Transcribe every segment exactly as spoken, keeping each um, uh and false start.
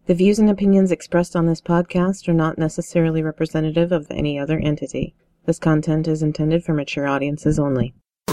The views and opinions expressed on this podcast are not necessarily representative of any other entity. This content is intended for mature audiences only.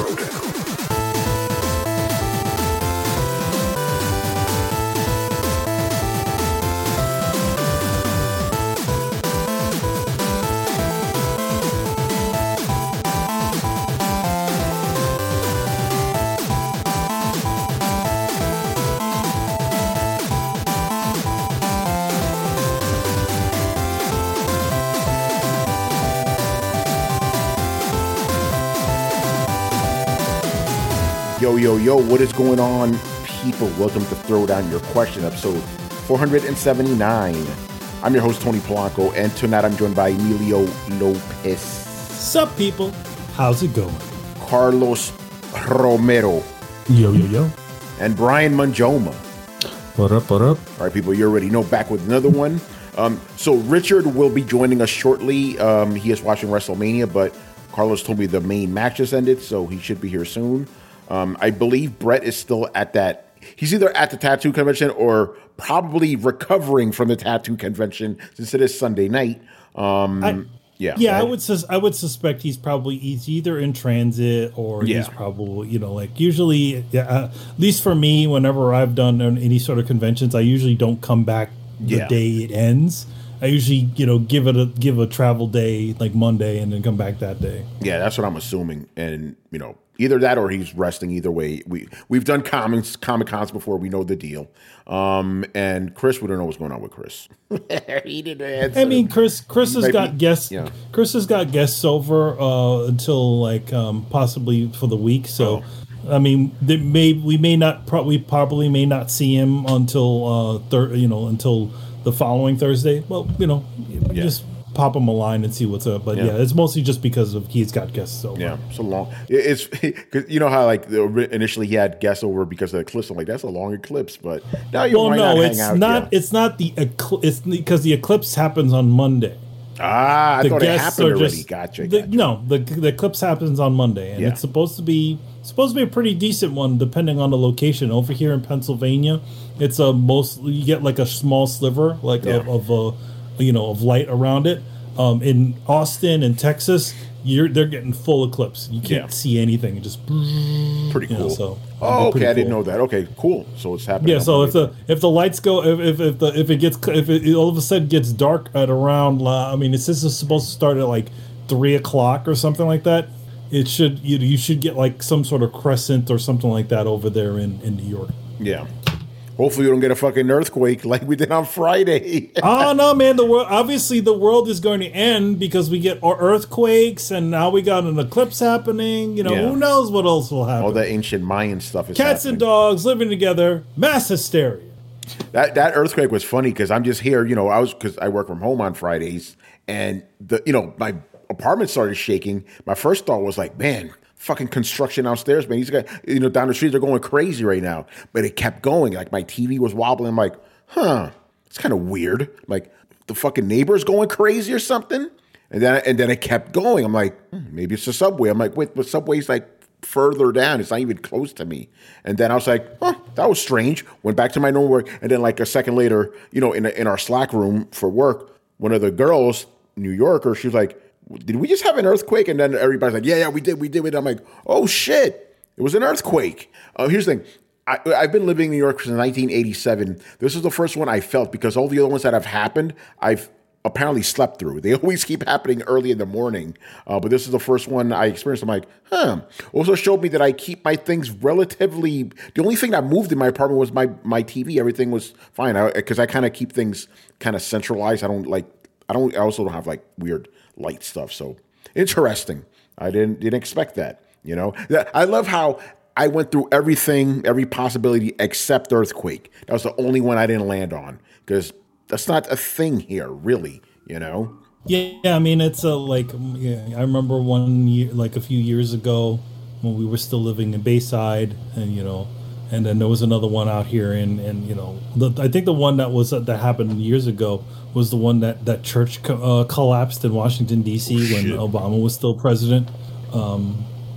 Yo, yo, yo, what is going on, people? Welcome to Throw Down Your Question, episode four seventy-nine. I'm your host, Tony Polanco, and tonight I'm joined by Emilio Lopez. Sup, people? How's it going? Carlos Romero. Yo, yo, yo. And Brian Manjoma. What up, what up? All right, people, you already know, back with another one. Um, so Richard will be joining us shortly. Um, he is watching WrestleMania, but Carlos told me the main match just ended, so he should be here soon. Um, I believe Brett is still at that. He's either at the tattoo convention or probably recovering from the tattoo convention since it is Sunday night. Um, I, yeah, yeah. I would sus- I would suspect he's probably he's either in transit or yeah. he's probably, you know, like usually, yeah, uh, at least for me, whenever I've done any sort of conventions, I usually don't come back the yeah. day it ends. I usually, you know, give it a give a travel day like Monday and then come back that day. Yeah, that's what I'm assuming, and you know. Either that or he's resting. Either way, we we've done comics comic cons before. We know the deal. Um, and Chris, we don't know what's going on with Chris. He didn't answer. I mean, Chris Chris has Maybe, got guests. yeah. Chris has got guests over uh, until like um, possibly for the week. So, oh. I mean, they may we may not probably probably may not see him until uh, thir- you know until the following Thursday. Well, you know, yeah. just pop him a line and see what's up. But yeah, yeah it's mostly just because of he's got guests over. Yeah, it's a long. It's cause you know how like the, initially he had guests over because of the eclipse. I'm like, that's a long eclipse, but now you well, might no, not it's hang out. not. Yeah. It's not the ecl- It's because the eclipse happens on Monday. Ah, I the thought it guests happened are already. just- Gotcha, the- gotcha. No, the the eclipse happens on Monday, and Yeah. it's supposed to be supposed to be a pretty decent one, depending on the location. Over here in Pennsylvania, it's a most you get like a small sliver, like Yeah. of, of a you know of light around it. Um, in Austin and Texas, you're they're getting full eclipse. You can't Yeah. see anything. It just Pretty you know, cool. so oh, okay, pretty I didn't cool. know that. Okay, cool. So it's happening. Yeah, on so if Monday. the if the lights go if if, if the if it gets if it all of a sudden gets dark at around uh, I mean, it's this is supposed to start at like three o'clock or something like that. It should you you should get like some sort of crescent or something like that over there in, in New York. yeah. Hopefully, we don't get a fucking earthquake like we did on Friday. Oh no, man! The world obviously the world is going to end because we get earthquakes and now we got an eclipse happening. You know, Yeah. who knows what else will happen? All that ancient Mayan stuff is Cats happening. and dogs living together, mass hysteria. That that earthquake was funny because I'm just here, you know, I was because I work from home on Fridays, and the you know my apartment started shaking. My first thought was like, man, fucking construction downstairs, man. These guys, you know, down the street, they're going crazy right now. But it kept going. Like my T V was wobbling. I'm like, huh, it's kind of weird. Like the fucking neighbor's going crazy or something. And then and then it kept going. I'm like, hmm, maybe it's the subway. I'm like, wait, the subway's like further down. It's not even close to me. And then I was like, huh, that was strange. Went back to my normal work. And then like a second later, you know, in in our Slack room for work, one of the girls, New Yorker, she was like, did we just have an earthquake? And then everybody's like, yeah, yeah, we did, we did it. I'm like, oh shit, it was an earthquake. Uh, here's the thing. I, I've been living in New York since nineteen eighty-seven. This is the first one I felt because all the other ones that have happened, I've apparently slept through. They always keep happening early in the morning. Uh, but this is the first one I experienced. I'm like, huh. Also showed me that I keep my things relatively, the only thing that moved in my apartment was my, my T V. Everything was fine. Because I, I kind of keep things kind of centralized. I don't like, I don't, I also don't have like weird light stuff. So interesting. I didn't didn't expect that. You know, I love how I went through everything, every possibility except earthquake. That was the only one I didn't land on because that's not a thing here, really. You know. Yeah, I mean it's a like yeah, I remember one year, like a few years ago, when we were still living in Bayside, and you know, and then there was another one out here, and and you know, the, I think the one that was that happened years ago was the one that that church co- uh, collapsed in Washington D C Oh, when shit. Obama was still president. Um,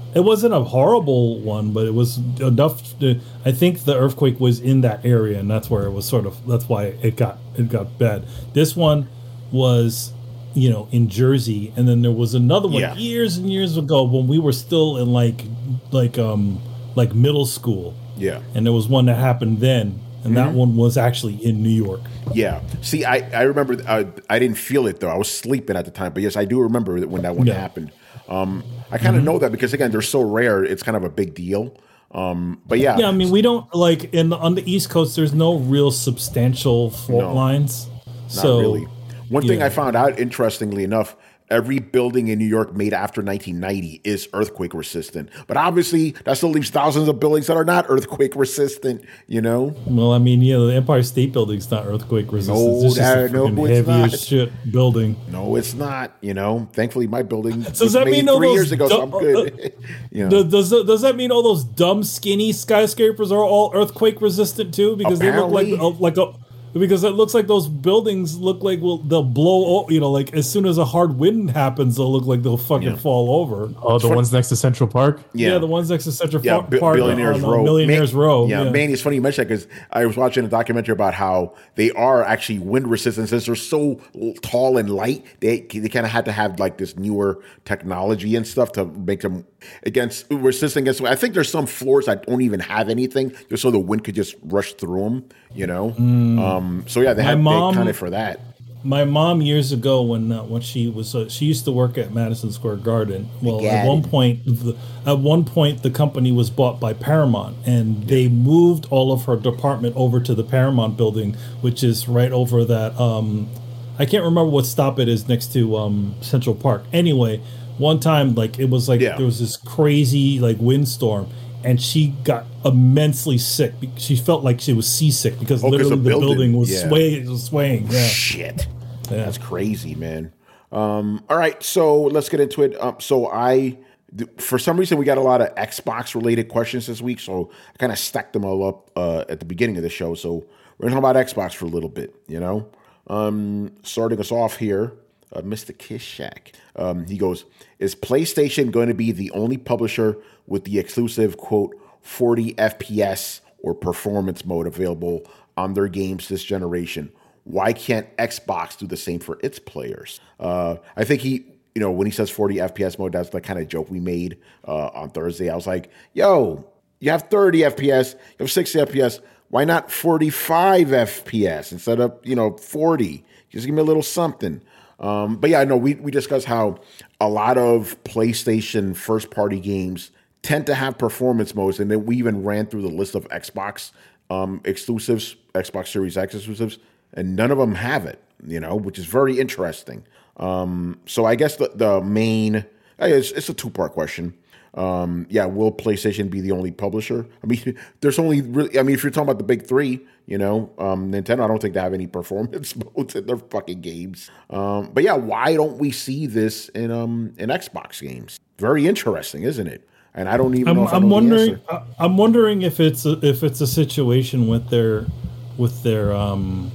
it wasn't a horrible one, but it was enough to, I think the earthquake was in that area, and that's where it was sort of, that's why it got it got bad. This one was, you know, in Jersey, and then there was another one Yeah. years and years ago when we were still in like like um like middle school. Yeah. And there was one that happened then, and that one was actually in New York. Yeah. See, I, I remember uh, I didn't feel it, though. I was sleeping at the time. But, yes, I do remember that when that one Yeah. happened. Um, I kind of know that because, again, they're so rare. It's kind of a big deal. Um, but, yeah. Yeah, I mean, we don't, like, in the, on the East Coast, there's no real substantial fault No. lines. Not so, really. One thing yeah. I found out, interestingly enough, every building in New York made after nineteen ninety is earthquake resistant. But obviously, that still leaves thousands of buildings that are not earthquake resistant, you know? Well, I mean, yeah, the Empire State Building's not earthquake resistant. No, it's just that- a no, freaking it's heavy not. as shit building. No, it's not, you know? Thankfully, my building Does was that made mean all three those years ago, so I'm dumb- good. you know? Does, does does that mean all those dumb, skinny skyscrapers are all earthquake resistant too? Because they look like Apparently. like a because it looks like those buildings look like well they'll blow. o- You know, like as soon as a hard wind happens, they'll look like they'll fucking Yeah. fall over. Oh, the ones next to Central Park. Yeah, the ones next to Central Yeah, Park, Bi- Park Billionaires on, uh, Row. Millionaires Man- Row. Yeah, Yeah, man, it's funny you mention that because I was watching a documentary about how they are actually wind resistant. Since they're so l- tall and light, they they kind of had to have like this newer technology and stuff to make them against resistant against. I think there's some floors that don't even have anything, just so the wind could just rush through them. You know, um, so yeah, they My had mom- kind of for that. My mom years ago, when uh, when she was uh, she used to work at Madison Square Garden. Well, Got at one it. point, the, at one point, the company was bought by Paramount, and they moved all of her department over to the Paramount building, which is right over that. Um, I can't remember what stop it is next to um, Central Park. Anyway, one time, like it was like Yeah. there was this crazy like windstorm. And she got immensely sick. She felt like she was seasick because Oh, 'cause literally the the building- building was yeah. swaying. Was swaying. Yeah. Shit. Yeah. That's crazy, man. Um, all right, so let's get into it. Um, so I, th- for some reason, we got a lot of Xbox related questions this week, so I kind of stacked them all up uh, at the beginning of the show. So we're gonna talk about Xbox for a little bit, you know. Um, starting us off here, uh, Mister Kiss Shack. Um, he goes, "Is PlayStation going to be the only publisher with the exclusive quote forty F P S or performance mode available on their games this generation? Why can't Xbox do the same for its players?" Uh, I think he, you know, when he says forty F P S mode, that's the kind of joke we made uh, on Thursday. I was like, yo, you have thirty F P S, you have sixty F P S. Why not forty-five F P S instead of, you know, forty? Just give me a little something. Um, but yeah, I know we, we discussed how a lot of PlayStation first party games tend to have performance modes. And then we even ran through the list of Xbox um, exclusives, Xbox Series X exclusives, and none of them have it, you know, which is very interesting. Um, so I guess the, the main, it's, it's a two-part question. Um, yeah, will PlayStation be the only publisher? I mean, there's only really, I mean, if you're talking about the big three, you know, um, Nintendo, I don't think they have any performance modes in their fucking games. Um, but yeah, why don't we see this in um in Xbox games? Very interesting, isn't it? And I don't even I'm, know if I I'm know the wondering. answer. I- I'm wondering if it's a, if it's a situation with their with their um,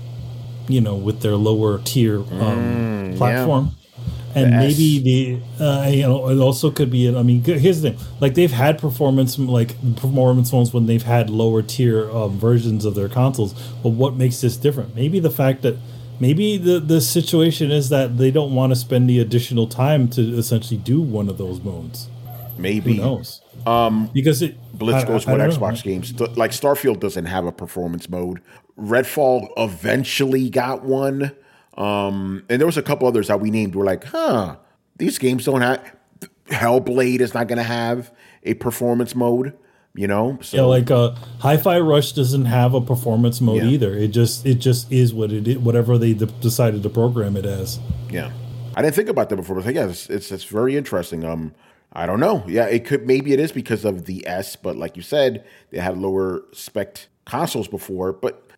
you know, with their lower tier um, platform, and The maybe the uh, you know it also could be. I mean, here's the thing: like they've had performance like performance phones when they've had lower tier um, versions of their consoles. But what makes this different? Maybe the fact that. Maybe the, the situation is that they don't want to spend the additional time to essentially do one of those modes. Maybe. Who knows? Um, because it Blitz I- goes I- I with don't know. Xbox games. Th- Like Starfield doesn't have a performance mode. Redfall eventually got one. Um, and there was a couple others that we named. We're like, huh, these games don't have. Hellblade is not going to have a performance mode, you know? So, Yeah, like uh, Hi-Fi Rush doesn't have a performance mode Yeah. either. It just it just is what it is, whatever they de- decided to program it as. yeah. I didn't think about that before, but like, yeah, it's, it's it's very interesting. Um, I don't know. Yeah, it could maybe it is because of the S, but like you said, they had lower spec consoles before. But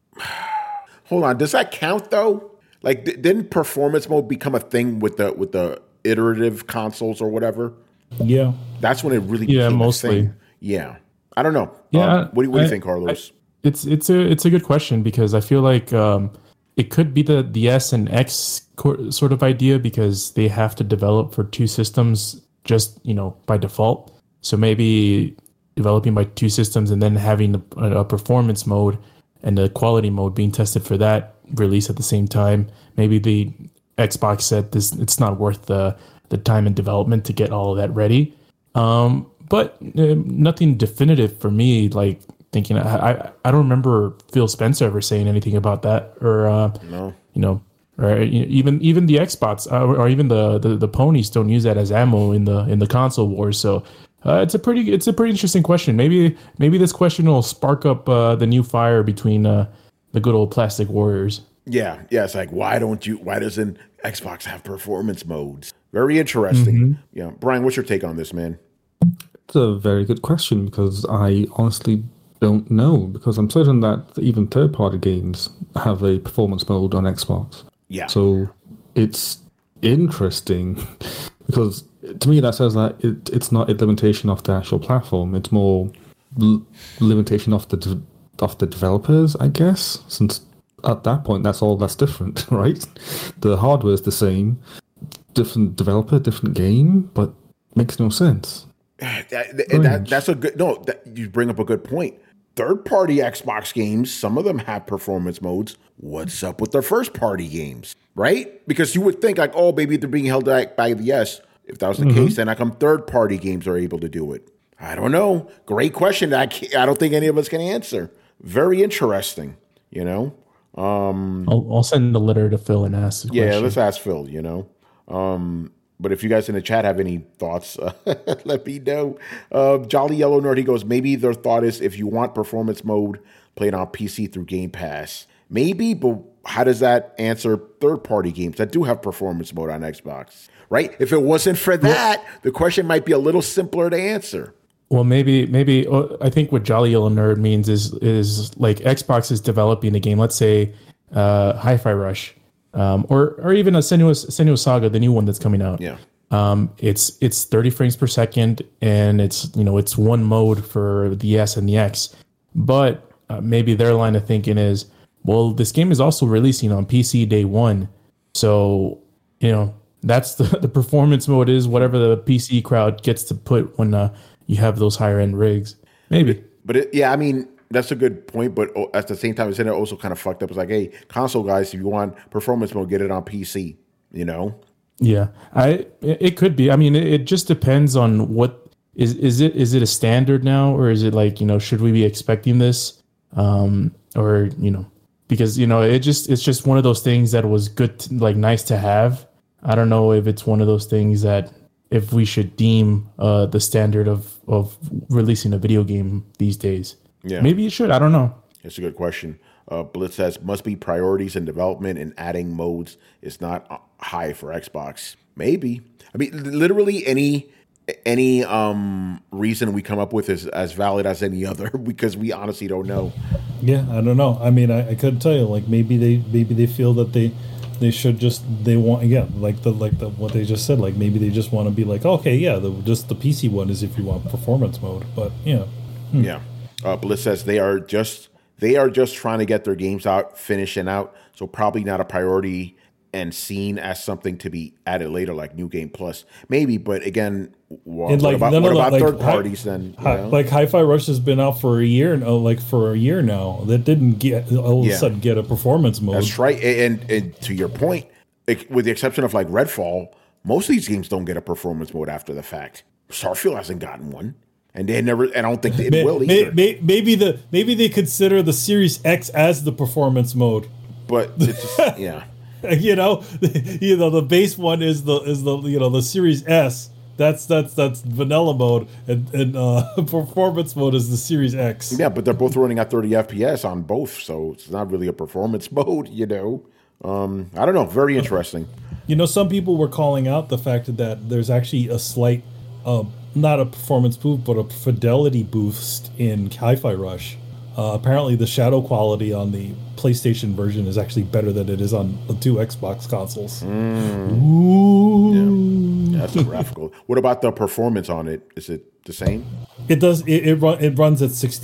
hold on, does that count though? Like, d- didn't performance mode become a thing with the with the iterative consoles or whatever? Yeah, That's when it really Yeah, became a mostly. thing. Yeah, I don't know. Yeah, Um, what do, what do you I- think, Carlos? It's it's a it's a good question because I feel like um, it could be the the S and X co- sort of idea because they have to develop for two systems just you know by default. So maybe developing by two systems and then having a, a performance mode and a quality mode being tested for that release at the same time. Maybe the Xbox said this it's not worth the the time and development to get all of that ready. Um, but uh, nothing definitive for me. Like thinking, I, I I don't remember Phil Spencer ever saying anything about that, or uh, no, you know, or even even the Xbox uh, or even the, the the ponies don't use that as ammo in the in the console wars. So uh, it's a pretty it's a pretty interesting question. Maybe maybe this question will spark up uh, the new fire between uh, the good old plastic warriors. Yeah, yeah. It's like, why don't you? Why doesn't Xbox have performance modes? Very interesting. Mm-hmm. Yeah, Brian, what's your take on this, man? It's a very good question because I honestly don't know, because I'm certain that even third-party games have a performance mode on Xbox. Yeah. So it's interesting because to me that says that it, it's not a limitation of the actual platform. It's more l- limitation of the de- of the developers, I guess, since at that point that's all that's different, right? The hardware is the same, different developer, different game, but makes no sense. That, that, that's a good no. That, you bring up a good point. Third-party Xbox games, some of them have performance modes. What's up with their first-party games, right? Because you would think like, oh, maybe they're being held back by the S. If that was the mm-hmm. case, then how come third-party games are able to do it? I don't know. Great question. I can't, I don't think any of us can answer. Very interesting. You know. Um, I'll, I'll send a letter to Phil and ask. The yeah, question. let's ask Phil. You know. Um, But if you guys in the chat have any thoughts, uh, let me know. Uh, Jolly Yellow Nerd, he goes, maybe their thought is if you want performance mode, play it on P C through Game Pass. Maybe, but how does that answer third-party games that do have performance mode on Xbox, right? If it wasn't for that, the question might be a little simpler to answer. Well, maybe, maybe uh, I think what Jolly Yellow Nerd means is is like Xbox is developing a game, let's say uh, Hi-Fi Rush. Um, or or even a Senua's, Senua's Saga, the new one that's coming out. Yeah. Um, it's it's thirty frames per second, and it's you know it's one mode for the S and the X. But uh, maybe their line of thinking is, well, this game is also releasing on P C day one, so you know that's the the performance mode is whatever the P C crowd gets to put when uh, you have those higher end rigs. Maybe. But it, yeah, I mean. That's a good point, but at the same time, it's also kind of fucked up. It's like, hey, console guys, if you want performance mode, get it on P C, you know? Yeah, I it could be. I mean, it just depends on what is is it is it a standard now, or is it like, you know, should we be expecting this, um, or you know, because you know it just it's just one of those things that was good, to, like nice to have. I don't know if it's one of those things that if we should deem uh, the standard of of releasing a video game these days. Yeah. Maybe it should. I don't know. It's a good question. Uh, Blitz says, must be priorities in development and adding modes is not high for Xbox. Maybe. I mean, literally any any um, reason we come up with is as valid as any other because we honestly don't know. Yeah, I don't know. I mean, I, I couldn't tell you. Like maybe they maybe they feel that they they should just they want again like the like the what they just said. Like maybe they just want to be like, okay, yeah, the, just the P C one is if you want performance mode. But yeah, hmm. yeah. Uh, Bliss says they are just they are just trying to get their games out, finishing out, so probably not a priority and seen as something to be added later, like New Game Plus, maybe. But again, well, what like, about, no, no, what no, about like, third hi, parties then? Hi, You know? Like Hi-Fi Rush has been out for a year, no, like for a year now. That didn't get all of Yeah. a sudden get a performance mode. That's right. And, and, and to your point, it, with the exception of like Redfall, most of these games don't get a performance mode after the fact. Starfield hasn't gotten one. And they never. I don't think it may, will may, either. may, maybe the maybe they consider the Series X as the performance mode. But it's just, yeah, you know, you know the base one is the is the you know the Series S. That's that's that's vanilla mode, and, and uh, performance mode is the Series X. yeah. But they're both running at thirty F P S on both, so it's not really a performance mode. You know, um, I don't know. Very interesting. You know, some people were calling out the fact that there's actually a slight. Uh, not a performance boost, but a fidelity boost in Hi-Fi Rush. Uh, apparently, the shadow quality on the PlayStation version is actually better than it is on the two Xbox consoles. Mm. Ooh. Yeah. That's graphical. What about the performance on it? Is it the same? It does. It it, run, it runs at sixty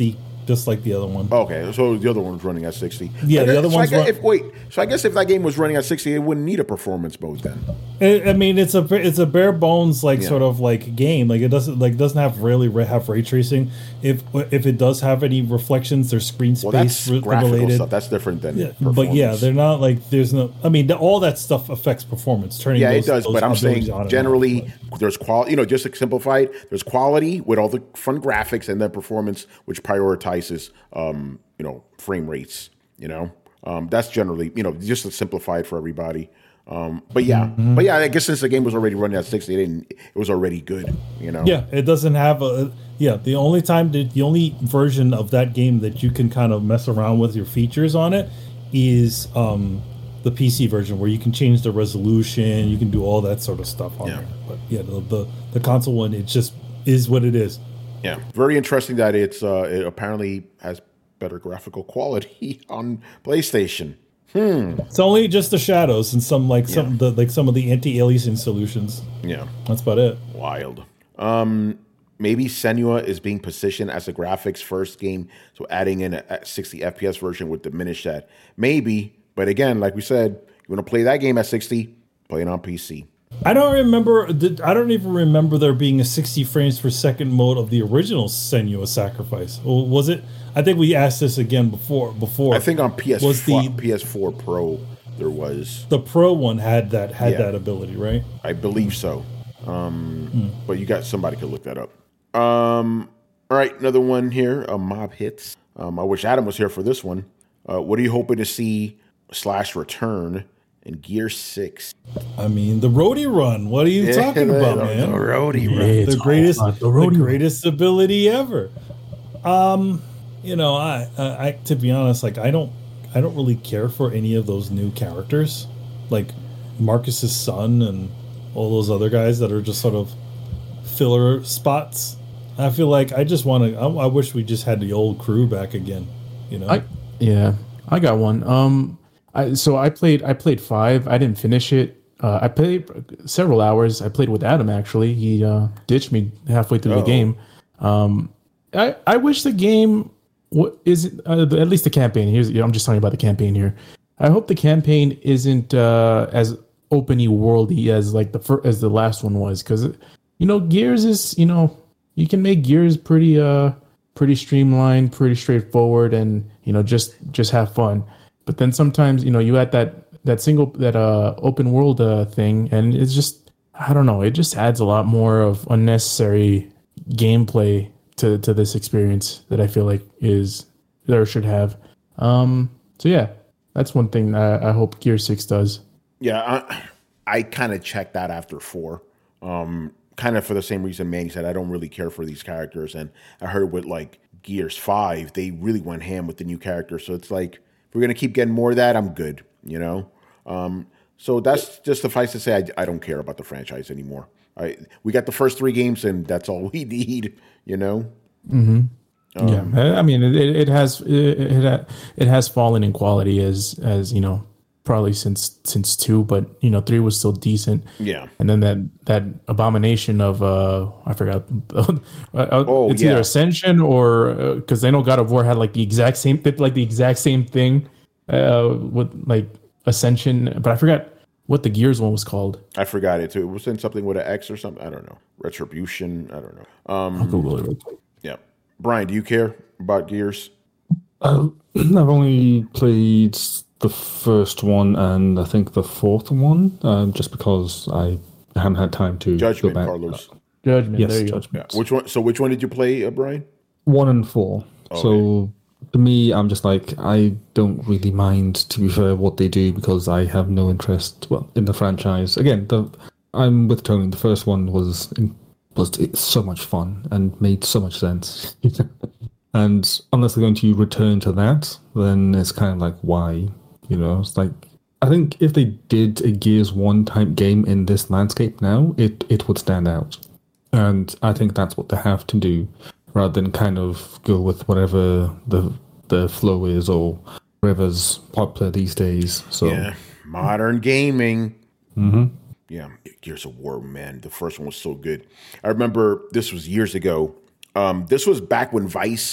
just like the other one. Okay, so the other one's running at sixty. Yeah, I the guess, other so one's I guess, run- if, wait, so I guess if that game was running at sixty, it wouldn't need a performance mode then. I I mean, it's a it's a bare bones like Yeah. sort of like game. Like it doesn't like doesn't have really ra- have ray tracing. If if it does have any reflections, they're screen Well, that's space re- graphical related. stuff. That's different than Yeah, performance. but yeah, they're not like there's no. I mean, the, all that stuff affects performance. Turning Yeah, those, it does, those but I'm abilities saying on and off, generally but- there's quality, you know, just to simplify it, there's quality with all the fun graphics and then performance, which prioritizes, um, you know, frame rates, you know. Um, that's generally, you know, just to simplify it for everybody. Um, but yeah, Mm-hmm. but yeah, I guess since the game was already running at sixty, it, didn't, it was already good, you know. Yeah, it doesn't have a. Yeah, the only time that the only version of that game that you can kind of mess around with your features on it is um, the P C version, where you can change the resolution, you can do all that sort of stuff on Yeah. there. But yeah, the, the the console one, it just is what it is. Yeah, very interesting that it's uh, it apparently has better graphical quality on PlayStation. It's only just the shadows and some like some the like some of the anti-aliasing solutions. Yeah. That's about it. Wild. Um, maybe Senua is being positioned as a graphics first game, so adding in a sixty F P S version would diminish that. Maybe, but again, like we said, you want to play that game at sixty, play it on P C. I don't remember. I don't even remember there being a sixty frames per second mode of the original Senua Sacrifice. Or was it? I think we asked this again before. Before I think on P S four, was the P S four Pro there was. the Pro one had that had Yeah. that ability, right? I believe so. Um, But you got somebody could look that up. Um, all right, another one here. Uh, Mob Hits. Um, I wish Adam was here for this one. Uh, what are you hoping to see slash return in Gear Six? I mean, the roadie run. What are you talking the- about, the- man? the roadie run. the It's greatest, all about the, the roadie run. greatest ability ever. Um, you know, I, I, I, to be honest, like I don't, I don't really care for any of those new characters, like Marcus's son and all those other guys that are just sort of filler spots. I feel like I just want to. I, I wish we just had the old crew back again. You know, I yeah, I got one. Um, I so I played I played five. I didn't finish it. Uh, I played several hours. I played with Adam actually. He uh, ditched me halfway through Uh-oh. the game. Um, I I wish the game what is it, uh, at least the campaign. Here's I'm just talking about the campaign here. I hope the campaign isn't uh, as openy worldy as like the fir- as the last one was, because you know Gears is you know you can make Gears pretty uh pretty streamlined, pretty straightforward, and you know just just have fun. But then sometimes you know you add that that single that uh open world uh thing, and it's just I don't know, it just adds a lot more of unnecessary gameplay to to this experience that I feel like is there should have. Um, so yeah, that's one thing that I hope Gear Six does. Yeah, I, I kind of checked that after four. Um, kind of for the same reason Manny said, I don't really care for these characters. And I heard with like Gears five, they really went ham with the new characters. So it's like, if we're going to keep getting more of that, I'm good, you know? Um, so that's just suffice to say, I, I don't care about the franchise anymore. I, we got the first three games and that's all we need, you know? Mm-hmm. Um, yeah, I mean, it, it has it, it it has fallen in quality as as you know probably since since two, but you know three was still decent. Yeah, and then that that abomination of uh I forgot. oh, it's yeah. either Ascension or because uh, I know God of War had like the exact same like the exact same thing uh with like Ascension, but I forgot what the Gears one was called. I forgot it too. It was in something with an X or something. I don't know. Retribution. I don't know. Um, I'll Google it real quick. Yeah. Brian, do you care about Gears? Uh, I've only played the first one and I think the fourth one, um, just because I haven't had time to Judgment, go back. Carlos. Judgment. Yes, there you Judgment. Yeah. Which one? So which one did you play, uh, Brian? One and four. Okay. So to me, I'm just like, I don't really mind, to be fair, what they do because I have no interest, well, in the franchise. Again, the I'm with Tony. The first one was was so much fun and made so much sense. And unless they're going to return to that, then it's kind of like, why? You know, it's like, I think if they did a Gears one type game in this landscape now, it, it would stand out. And I think that's what they have to do, rather than kind of go with whatever the the flow is or whatever's popular these days. So Yeah, modern gaming. Mm-hmm. Yeah, Gears of War, man. The first one was so good. I remember this was years ago. Um, this was back when Vice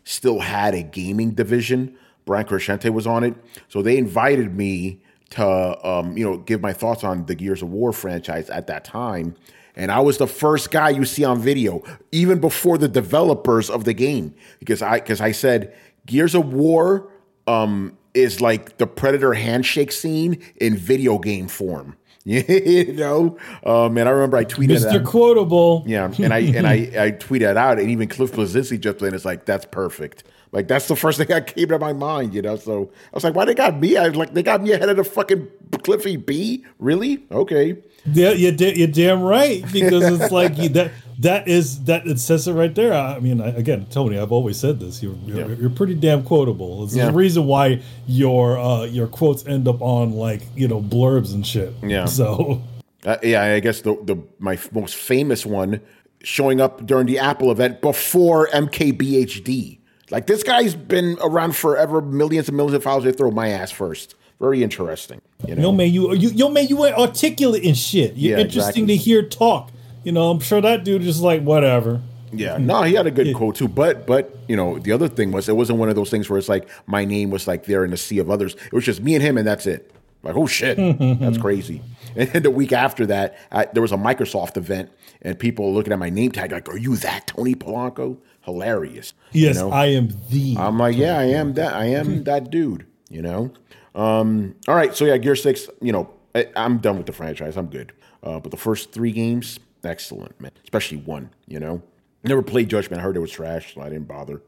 still had a gaming division. Brian Crescente was on it. So they invited me to, um, you know, give my thoughts on the Gears of War franchise at that time. And I was the first guy you see on video, even before the developers of the game, because I because I said Gears of War um, is like the Predator handshake scene in video game form. You know, um, and I remember I tweeted Mister Quotable. Yeah, and I and I, I tweeted it out, and even Cliff Bleszinski jumped in. It's like, that's perfect. Like, that's the first thing that came to my mind, you know. So I was like, why they got me? I was like, they got me ahead of the fucking Cliffy B. Really? Okay. Yeah, you're, you're damn right, because it's like you, that. That is that it says it right there. I mean, I, again, Tony, I've always said this. You're you're, Yeah. you're pretty damn quotable. It's Yeah. the reason why your uh, your quotes end up on like you know blurbs and shit. Yeah. So Uh, yeah, I guess the the my f- most famous one showing up during the Apple event before M K B H D. Like, this guy's been around forever, millions and millions of followers. They throw my ass first. Very interesting. You know, yo man, you you yo man, you ain't articulate and shit. You're Yeah, interesting exactly. to hear talk. You know, I'm sure that dude is like whatever. yeah, no, he had a good quote too. But but you know, the other thing was, it wasn't one of those things where it's like my name was like there in the sea of others. It was just me and him, and that's it. Like, oh shit, that's crazy. And then the week after that, I, there was a Microsoft event, and people looking at my name tag like, "Are you that Tony Polanco?" Hilarious. Yes, you know? I am the. I'm like, yeah, I am that. I am that dude. You know. Um, all right, so yeah, Gear Six. You know, I, I'm done with the franchise. I'm good. Uh, but the first three games, excellent, man. Especially one. You know, never played Judgment. I heard it was trash, so I didn't bother.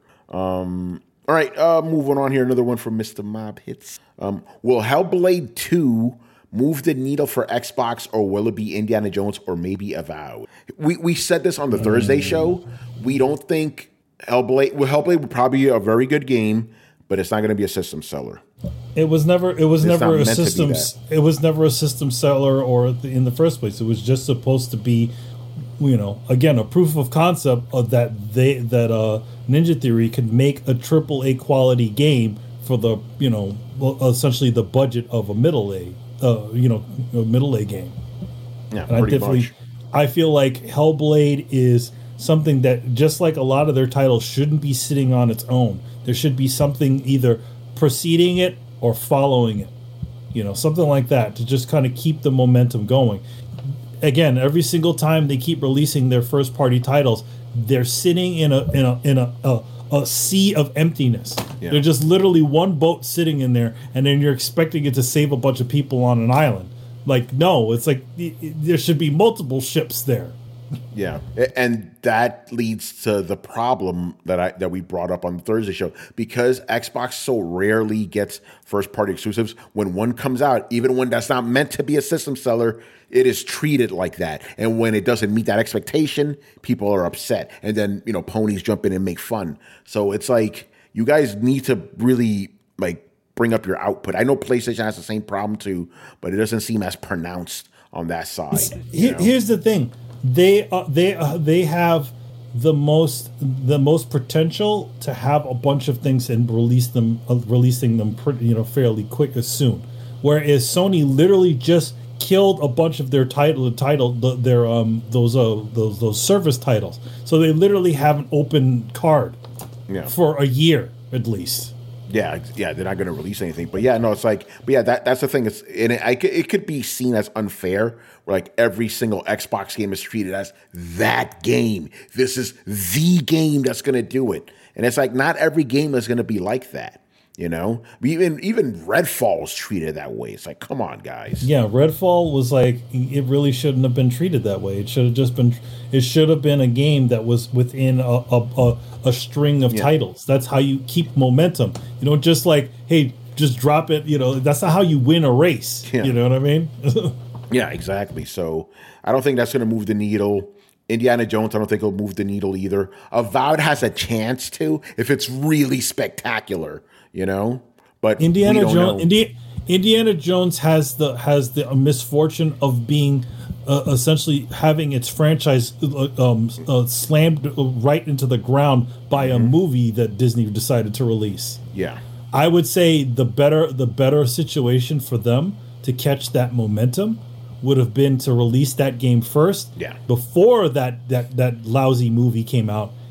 Um, all right, uh, moving on here. Another one from Mister Mob Hits. Um, will Hellblade Two move the needle for Xbox, or will it be Indiana Jones, or maybe Avowed? We we said this on the Thursday show. We don't think Hellblade. Well, Hellblade would probably be a very good game, but it's not going to be a system seller. It was never. It was It's never not a meant to be system. that. It was never a system seller, or the, in the first place, it was just supposed to be, you know, again, a proof of concept of that they that uh, Ninja Theory could make a triple A quality game for the you know well, essentially the budget of a middle A, uh, you know, a middle A game. Yeah, And I pretty definitely, much. I feel like Hellblade is something that, just like a lot of their titles, shouldn't be sitting on its own. There should be something either preceding it or following it. You know, something like that to just kind of keep the momentum going. Again, every single time they keep releasing their first party titles, they're sitting in a in a in a a, a sea of emptiness. Yeah. They're just literally one boat sitting in there, and then you're expecting it to save a bunch of people on an island. Like, no, it's like it, it- there should be multiple ships there. Yeah, A- and that leads to the problem that I that we brought up on the Thursday show, because Xbox so rarely gets first party exclusives. When one comes out, even when that's not meant to be a system seller, it is treated like that. And when it doesn't meet that expectation, people are upset, and then you know ponies jump in and make fun. So it's like, you guys need to really like bring up your output. I know PlayStation has the same problem too, but it doesn't seem as pronounced on that side. you Here, know? here's the thing: they uh, they uh, they have the most the most potential to have a bunch of things and release them uh, releasing them pretty, you know fairly quick as soon. Whereas Sony literally just killed a bunch of their title title the, their um those uh those those service titles. So they literally have an open card Yeah. for a year at least. Yeah, ex- yeah, they're not going to release anything. But yeah, no, it's like, but yeah, that that's the thing. It's and it, I, c- it could be seen as unfair, where like every single Xbox game is treated as that game. This is the game that's going to do it, and it's like not every game is going to be like that. You know, even even Redfall is treated that way. It's like, come on, guys. Yeah, Redfall was like, it really shouldn't have been treated that way. It should have just been, it should have been a game that was within a a, a, a string of Yeah. titles. That's how you keep momentum. You don't just like, hey, just drop it. You know, that's not how you win a race. Yeah. You know what I mean? Yeah, exactly. So I don't think that's going to move the needle. Indiana Jones, I don't think it'll move the needle either. Avowed has a chance to if it's really spectacular, you know. But Indiana we don't Jones. know. Indi- Indiana Jones has the has the misfortune of being uh, essentially having its franchise uh, um, uh, slammed right into the ground by a movie that Disney decided to release. Yeah. I would say the better the better situation for them to catch that momentum would have been to release that game first, Yeah. before that that that lousy movie came out,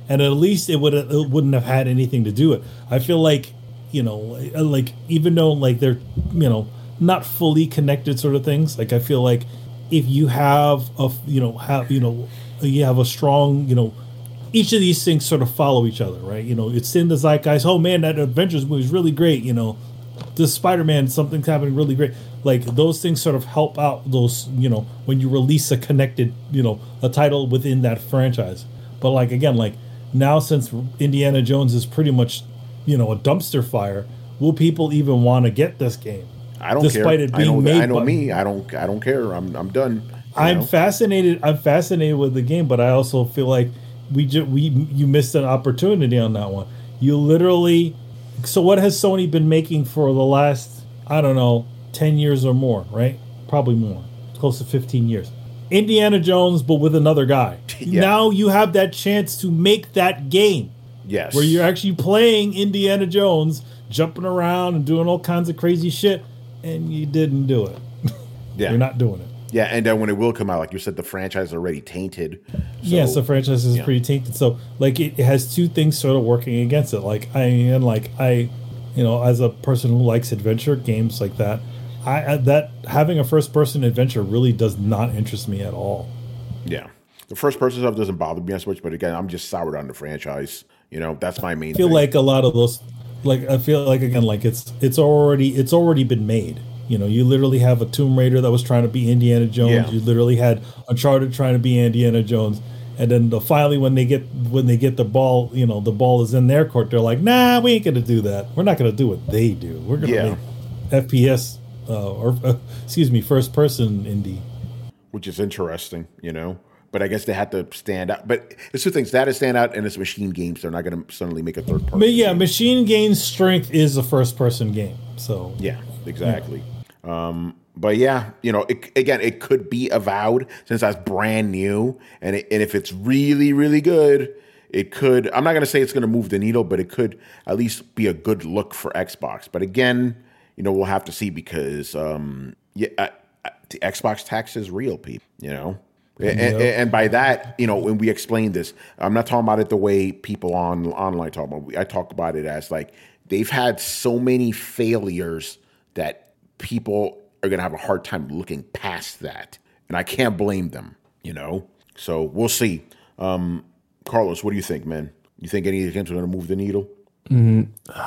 and at least it would it wouldn't have had anything to do it. I feel like, you know, like even though like they're, you know, not fully connected sort of things, like I feel like if you have a, you know, have you know, you have a strong, you know, each of these things sort of follow each other, right? You know, it's in the zeitgeist. Oh man, that Avengers movie is really great. You know, this Spider-Man, something's happening really great. Like those things sort of help out those, you know, when you release a connected, you know, a title within that franchise. But like again, like now since Indiana Jones is pretty much, you know, a dumpster fire, will people even want to get this game? I don't Despite care. it being I know, made I know by, me. I don't. I don't care. I'm. I'm done. I'm know? fascinated. I'm fascinated with the game, but I also feel like we ju- we you missed an opportunity on that one. You literally. So what has Sony been making for the last, I don't know, ten years or more, right? Probably more. Close to fifteen years. Indiana Jones, but with another guy. Yeah. Now you have that chance to make that game. Yes. Where you're actually playing Indiana Jones, jumping around and doing all kinds of crazy shit, and you didn't do it. Yeah. You're not doing it. Yeah, and then when it will come out, like you said, the franchise is already tainted. So, yes, the franchise is yeah. pretty tainted. So, like, it, it has two things sort of working against it. Like, I and like I, you know, as a person who likes adventure games like that, I that having a first-person adventure really does not interest me at all. Yeah, the first-person stuff doesn't bother me as much, but again, I'm just soured on the franchise. You know, that's my main. I feel thing. like a lot of those, like I feel like again, like it's it's already it's already been made. You know, you literally have a Tomb Raider that was trying to be Indiana Jones. Yeah. You literally had Uncharted trying to be Indiana Jones, and then the, finally, when they get when they get the ball, you know, the ball is in their court. They're like, "Nah, we ain't gonna do that. We're not gonna do what they do. We're gonna yeah. make F P S uh, or uh, excuse me, first person indie." Which is interesting, you know. But I guess they had to stand out. But it's two things: that is stand out, and it's machine games. They're not going to suddenly make a third person. But yeah, game. Machine Game's strength is a first person game. So yeah, exactly. Yeah. Um, but yeah, you know, it, again, it could be Avowed since that's brand new, and it, and if it's really, really good, it could. I'm not going to say it's going to move the needle, but it could at least be a good look for Xbox. But again, you know, we'll have to see because um, yeah, uh, the Xbox tax is real, people. You know. And, and, and by that, you know, when we explain this, I'm not talking about it the way people on online talk about it. I talk about it as like they've had so many failures that people are going to have a hard time looking past that. And I can't blame them, you know? So we'll see. Um, Carlos, what do you think, man? You think any of the games are going to move the needle? Mm,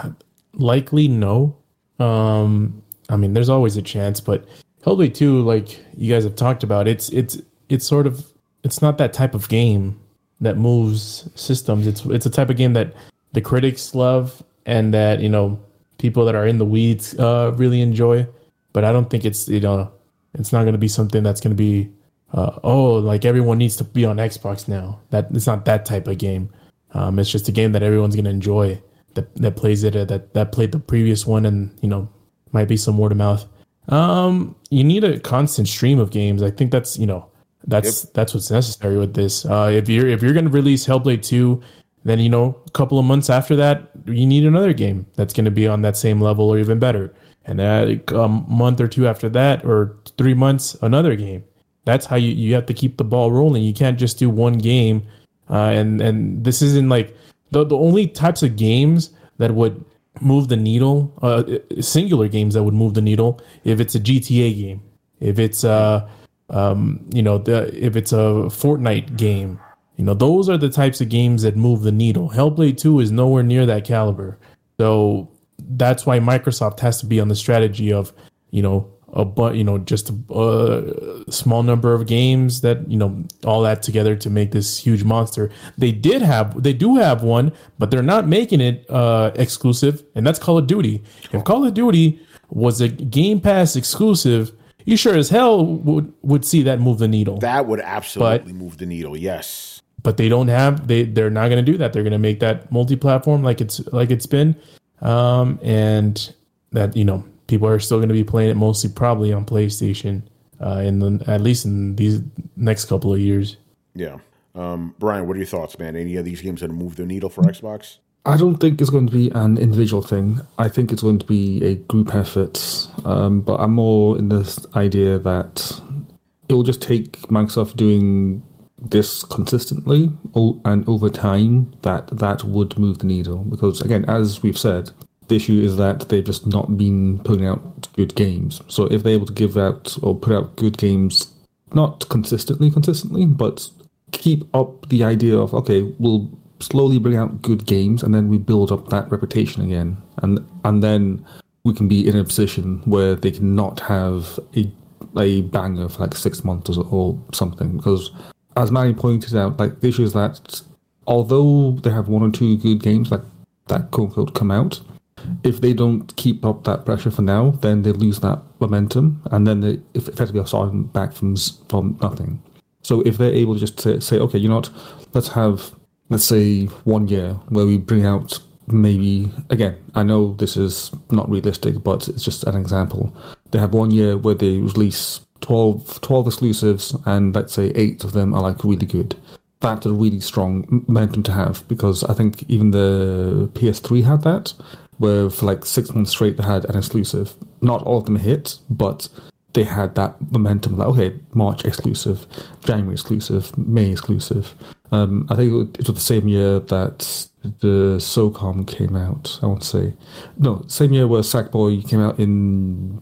likely no. Um, I mean, there's always a chance, but Hellblade two, like you guys have talked about, it's it's it's sort of it's not that type of game that moves systems. It's it's a type of game that the critics love and that, you know, people that are in the weeds uh, really enjoy. But I don't think it's, you know, it's not going to be something that's going to be uh, oh, like everyone needs to be on Xbox now. That it's not that type of game. Um, it's just a game that everyone's going to enjoy. That that plays it uh, that that played the previous one, and you know, might be some word of mouth. Um, you need a constant stream of games. I think that's you know. That's yep. that's what's necessary with this. Uh, if you're if you're going to release Hellblade two, then you know a couple of months after that, you need another game that's going to be on that same level or even better. And uh, a month or two after that, or three months, another game. That's how you, you have to keep the ball rolling. You can't just do one game. Uh, and and this isn't like the the only types of games that would move the needle. Uh, singular games that would move the needle. If it's a G T A game, if it's uh Um, you know, the, if it's a Fortnite game, you know, those are the types of games that move the needle. Hellblade two is nowhere near that caliber. So that's why Microsoft has to be on the strategy of, you know, a but, you know, just a, a small number of games that, you know, all that together to make this huge monster. They did have, they do have one, but they're not making it uh, exclusive, and that's Call of Duty. If Call of Duty was a Game Pass exclusive, you sure as hell would would see that move the needle. That would absolutely but, move the needle. Yes, but they don't have they they're not going to do that. They're going to make that multi-platform like it's like it's been, um, and that you know people are still going to be playing it mostly probably on PlayStation, uh, in the at least in these next couple of years. Yeah, um, Brian, what are your thoughts, man? Any of these games that move the needle for Xbox? I don't think it's going to be an individual thing. I think it's going to be a group effort. Um, but I'm more in this idea that it will just take Microsoft doing this consistently o- and over time, that that would move the needle. Because again, as we've said, the issue is that they've just not been putting out good games. So if they're able to give out or put out good games, not consistently, consistently, but keep up the idea of, okay, we'll slowly bring out good games and then we build up that reputation again. And and then we can be in a position where they cannot have a a banger for like six months or, or something. Because as Manny pointed out, like the issue is that although they have one or two good games that, that quote unquote come out, if they don't keep up that pressure for now, then they lose that momentum, and then they effectively are starting back from from nothing. So if they're able to just say, say, okay, you know what, let's have, let's say, one year where we bring out maybe, again, I know this is not realistic, but it's just an example. They have one year where they release twelve, twelve exclusives, and let's say eight of them are like really good. That's a really strong momentum to have, because I think even the P S three had that, where for like six months straight they had an exclusive. Not all of them hit, but they had that momentum, like, okay, March exclusive, January exclusive, May exclusive. Um, I think it was the same year that the SOCOM came out, I want to say. No, same year where Sackboy came out in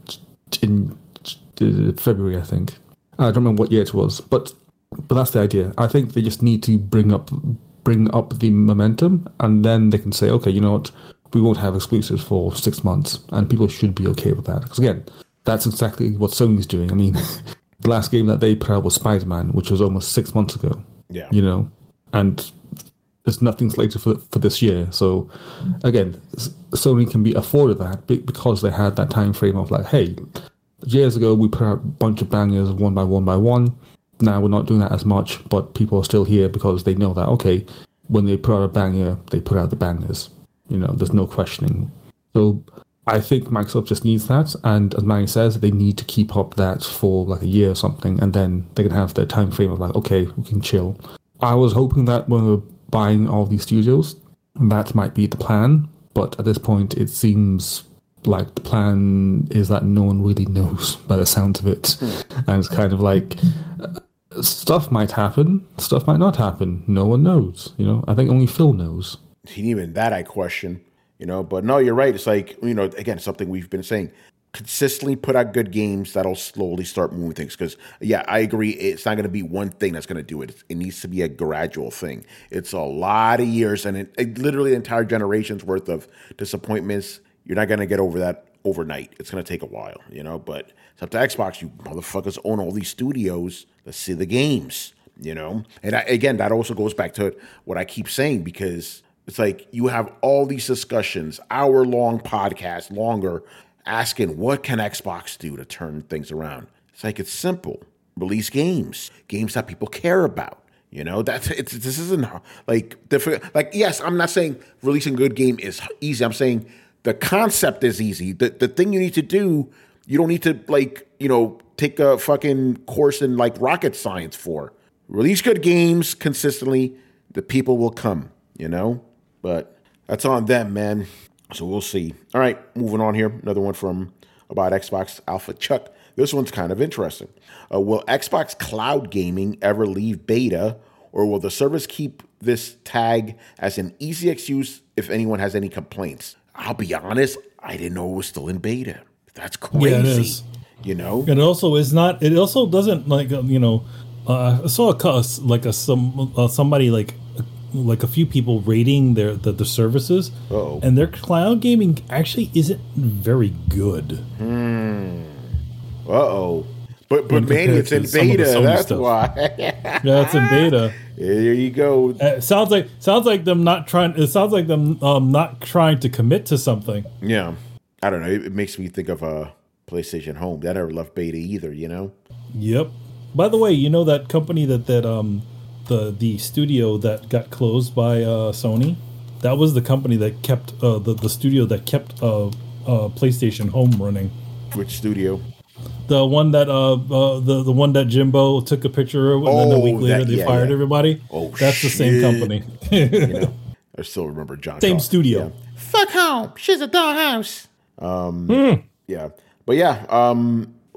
in February, I think. I don't remember what year it was, but but that's the idea. I think they just need to bring up bring up the momentum, and then they can say, okay, you know what, we won't have exclusives for six months, and people should be okay with that. Because again, that's exactly what Sony's doing. I mean, the last game that they put out was Spider-Man, which was almost six months ago. Yeah. You know, and there's nothing slated for for this year. So again, Sony can be afforded that because they had that time frame of like, hey, years ago we put out a bunch of bangers one by one by one. Now we're not doing that as much, but people are still here because they know that, okay, when they put out a banger, they put out the bangers. You know, there's no questioning. So I think Microsoft just needs that, and as Manny says, they need to keep up that for like a year or something, and then they can have their time frame of like, okay, we can chill. I was hoping that when we were buying all these studios, that might be the plan, but at this point, it seems like the plan is that no one really knows by the sound of it, and it's kind of like uh, stuff might happen, stuff might not happen. No one knows. You know, I think only Phil knows. Even that I question. You know, but no, you're right. It's like, you know, again, something we've been saying. Consistently put out good games that'll slowly start moving things. Because, yeah, I agree. It's not going to be one thing that's going to do it. It needs to be a gradual thing. It's a lot of years and it, it, literally an entire generation's worth of disappointments. You're not going to get over that overnight. It's going to take a while, you know. But it's up to Xbox. You motherfuckers own all these studios. Let's see the games, you know. And I, again, that also goes back to what I keep saying, because it's like you have all these discussions, hour-long podcasts, longer, asking what can Xbox do to turn things around. It's like it's simple. Release games, games that people care about. You know, that's it's this isn't like difficult. Like, yes, I'm not saying releasing a good game is easy. I'm saying the concept is easy. The the thing you need to do, you don't need to like, you know, take a fucking course in like rocket science for. Release good games consistently, the people will come, you know? But that's on them, man. So we'll see. All right, moving on here. Another one from About Xbox Alpha Chuck. This one's kind of interesting. Uh, will Xbox Cloud Gaming ever leave beta, or will the service keep this tag as an easy excuse if anyone has any complaints? I'll be honest, I didn't know it was still in beta. That's crazy. Yeah, it is. You know? It also is not, it also doesn't, like, you know, uh, I saw a, like a, some, uh, somebody like, like a few people rating their the, the services, Uh-oh. and their cloud gaming actually isn't very good. Hmm. Uh oh. But but man, it's in beta. That's stuff. Why. Yeah, it's in beta. There you go. Uh, it sounds like sounds like them not trying. It sounds like them um, not trying to commit to something. Yeah, I don't know. It, it makes me think of a uh, PlayStation Home. That never left beta either. You know. Yep. By the way, you know that company that that um. The, the studio that got closed by uh, Sony, that was the company that kept uh, the the studio that kept uh, uh, PlayStation Home running. Which studio? The one that uh, uh the the one that Jimbo took a picture of, and oh, then a week later that, they yeah, fired yeah. everybody. Oh, that's shit. The same company. You know, I still remember John. Same Talk. studio. Yeah. Fuck home. She's a dollhouse. Um, mm. Yeah, but yeah. Um,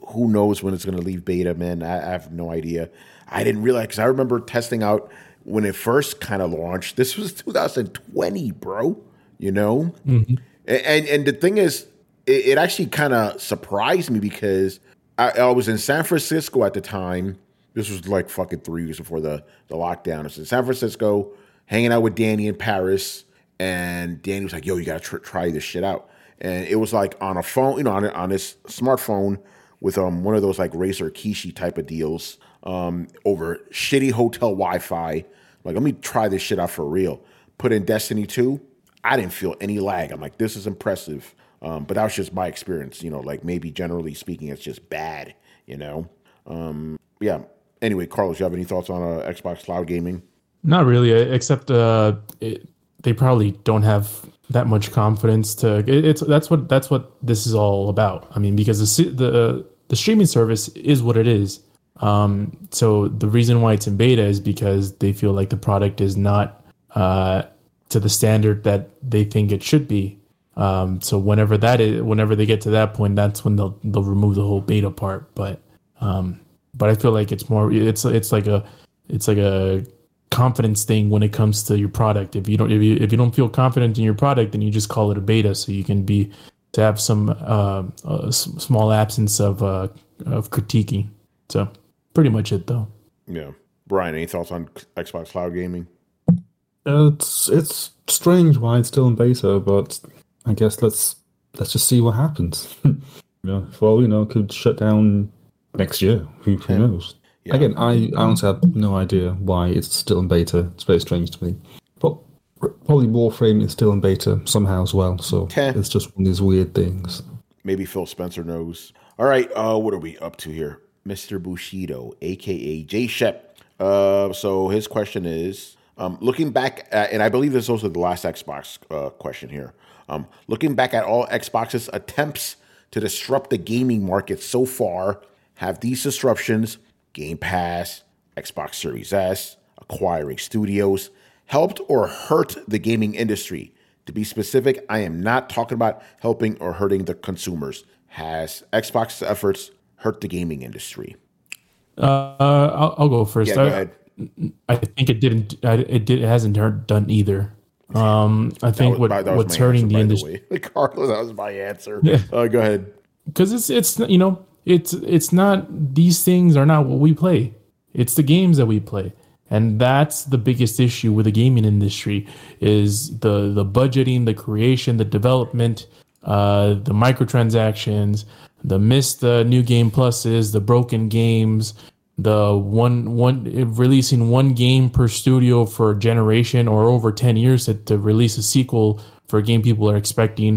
who knows when it's going to leave beta, man? I, I have no idea. I didn't realize, because I remember testing out when it first kind of launched. This was two thousand twenty, bro. You know? Mm-hmm. And, and the thing is, it, it actually kind of surprised me because I, I was in San Francisco at the time. This was like fucking three years before the, the lockdown. I was in San Francisco, hanging out with Danny in Paris. And Danny was like, yo, you got to tr- try this shit out. And it was like on a phone, you know, on, on this smartphone with um one of those like Razer Kishi type of deals um, over shitty hotel Wi-Fi. Like, let me try this shit out for real. Put in Destiny two. I didn't feel any lag. I'm like, this is impressive. Um, but that was just my experience. You know, like maybe generally speaking, it's just bad, you know? Um, yeah. Anyway, Carlos, you have any thoughts on uh, Xbox Cloud Gaming? Not really, except uh, it, they probably don't have that much confidence to. It, it's that's what that's what this is all about. I mean, because the the the streaming service is what it is. Um, so the reason why it's in beta is because they feel like the product is not uh, to the standard that they think it should be. Um, so whenever that is, whenever they get to that point, that's when they'll they'll remove the whole beta part. But um, but I feel like it's more it's it's like a it's like a confidence thing when it comes to your product. If you don't if you if you don't feel confident in your product, then you just call it a beta, so you can be to have some uh, a small absence of uh, of critiquing. So pretty much it though. Yeah, Brian, any thoughts on Xbox Cloud Gaming? Uh, it's it's strange why it's still in beta, but I guess let's let's just see what happens. you know, for all you know, it could shut down next year. Who, who knows? Yeah. Again, I, I honestly have no idea why it's still in beta. It's very strange to me. But probably Warframe is still in beta somehow as well. So okay. It's just one of these weird things. Maybe Phil Spencer knows. All right, uh, what are we up to here? Mister Bushido, a k a. Jay Shep. Uh, so his question is, um, looking back at, and I believe this is also the last Xbox uh, question here. Um, looking back at all Xbox's attempts to disrupt the gaming market so far, have these disruptions, Game Pass, Xbox Series S, acquiring studios, helped or hurt the gaming industry? To be specific, I am not talking about helping or hurting the consumers. Has Xbox's efforts hurt the gaming industry? Uh, I'll, I'll go first. Yeah, go I, ahead. I think it didn't. It did. It hasn't hurt, done either. Um, I think was, what what's hurting answer, the industry. The Carlos, that was my answer. Yeah. Uh, go ahead. Because it's it's you know it's it's not these things are not what we play. It's the games that we play, and that's the biggest issue with the gaming industry is the the budgeting, the creation, the development, uh, the microtransactions, the missed uh, new game pluses, the broken games, the one one releasing one game per studio for a generation or over ten years to, to release a sequel for a game people are expecting,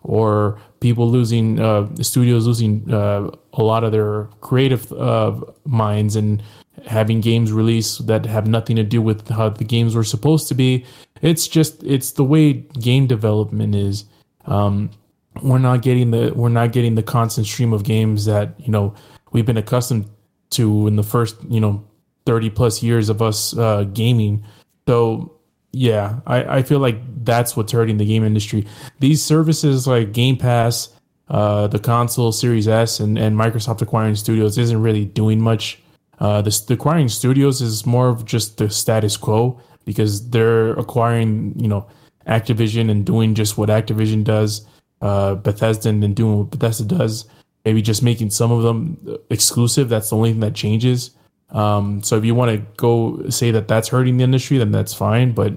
or people losing uh, studios losing uh, a lot of their creative uh, minds and having games released that have nothing to do with how the games were supposed to be. It's just it's the way game development is. Um, we're not getting the we're not getting the constant stream of games that you know we've been accustomed to in the first you know thirty plus years of us uh, gaming. So yeah, I, I feel like that's what's hurting the game industry. These services like Game Pass, uh, the console Series S, and, and Microsoft acquiring studios isn't really doing much. Uh, the, the acquiring studios is more of just the status quo because they're acquiring, you know, Activision and doing just what Activision does, uh, Bethesda and doing what Bethesda does, maybe just making some of them exclusive. That's the only thing that changes. Um, so if you want to go say that that's hurting the industry, then that's fine. But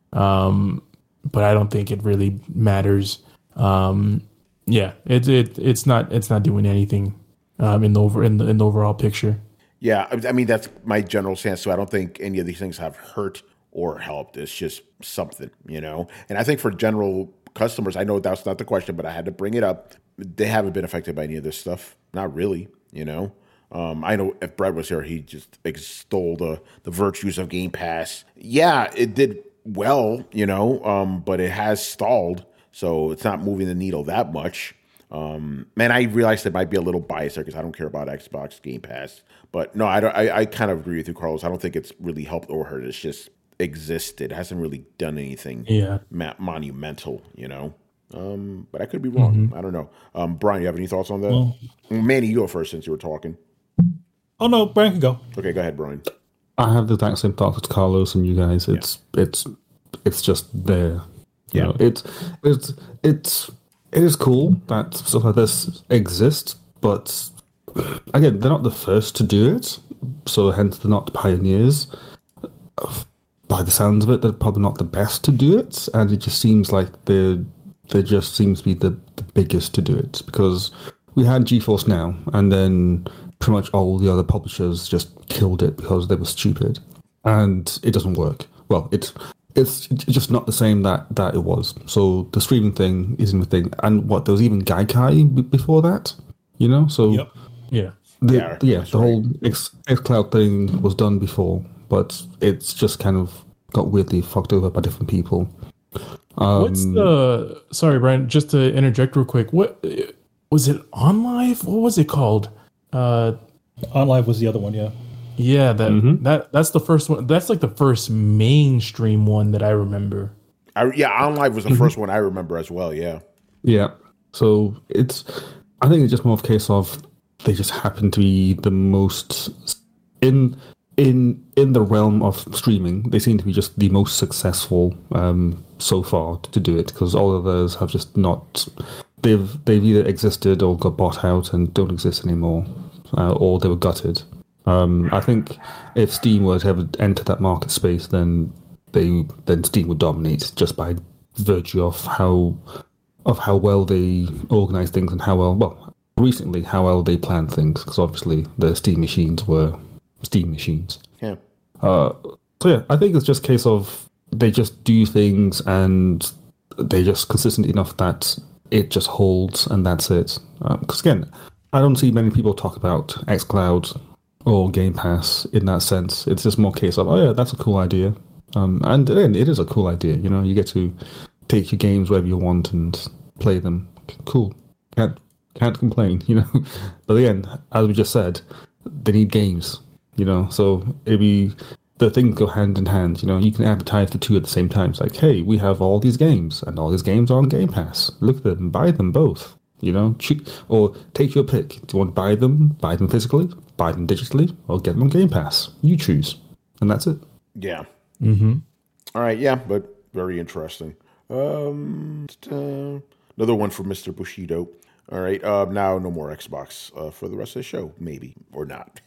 um, but I don't think it really matters. Um, yeah, it it it's not it's not doing anything um, in the over in the in the overall picture. Yeah, I mean, that's my general stance. So I don't think any of these things have hurt or helped. It's just something, you know? And I think for general customers, I know that's not the question, but I had to bring it up. They haven't been affected by any of this stuff. Not really, you know? Um, I know if Brett was here, he'd just extol the, the virtues of Game Pass. Yeah, it did well, you know, um, but it has stalled. So it's not moving the needle that much. Um, man, I realized it might be a little biased there because I don't care about Xbox Game Pass. But no, I, don't, I I kind of agree with you, Carlos. I don't think it's really helped or hurt. It's just existed. It hasn't really done anything yeah. ma- monumental, you know? Um, but I could be wrong. Mm-hmm. I don't know. Um, Brian, you have any thoughts on that? Well, Manny, you go first since you were talking. oh no, Brian can go. Okay, go ahead, Brian. I have the exact same thoughts as Carlos and you guys. It's yeah. it's it's just there. You yeah, know, it's it's it's it is cool that stuff like this exists, but again, they're not the first to do it, so hence they're not the pioneers. By the sounds of it, they're probably not the best to do it, and it just seems like they're they just seems to be the, the biggest to do it, because we had GeForce Now, and then pretty much all the other publishers just killed it because they were stupid, and it doesn't work. Well, it's it's just not the same that, that it was. So the streaming thing isn't a thing, and what there was even Gaikai b- before that, you know. So yep. yeah, the, yeah, yeah, the whole X, xCloud thing was done before, but it's just kind of got weirdly fucked over by different people. Um, What's the? Sorry, Brian. Just to interject real quick. What was it? OnLive? What was it called? Uh, OnLive was the other one. Yeah. Yeah, that mm-hmm. that that's the first one. That's like the first mainstream one that I remember. I, yeah, OnLive was the mm-hmm. first one I remember as well. Yeah. Yeah. So it's. I think it's just more of a case of they just happen to be the most in in in the realm of streaming. They seem to be just the most successful um, so far to do it, because all others have just not. They've they've either existed or got bought out and don't exist anymore, uh, or they were gutted. Um, I think if Steam were to ever enter that market space, then they then Steam would dominate just by virtue of how of how well they organize things and how well well recently how well they plan things, because obviously the Steam machines were Steam machines. Yeah. Uh, so yeah, I think it's just a case of they just do things and they're just consistent enough that it just holds, and that's it. Because um, again, I don't see many people talk about xCloud or Game Pass in that sense. It's just more a case of, oh yeah, that's a cool idea. Um, and then it is a cool idea. You know, you get to take your games wherever you want and play them. Cool. Can't can't complain. You know, but again, as we just said, they need games. You know, so it'd be the things go hand in hand. You know, you can advertise the two at the same time. It's like, hey, we have all these games, and all these games are on Game Pass. Look at them, buy them both. You know, or take your pick. Do you want to buy them? Buy them physically, buy them digitally, or get them on Game Pass. You choose, and that's it. Yeah. Mm-hmm. All right. Yeah, but very interesting. Um, uh, another one for Mister Bushido. All right. Uh, now, no more Xbox uh, for the rest of the show, maybe or not.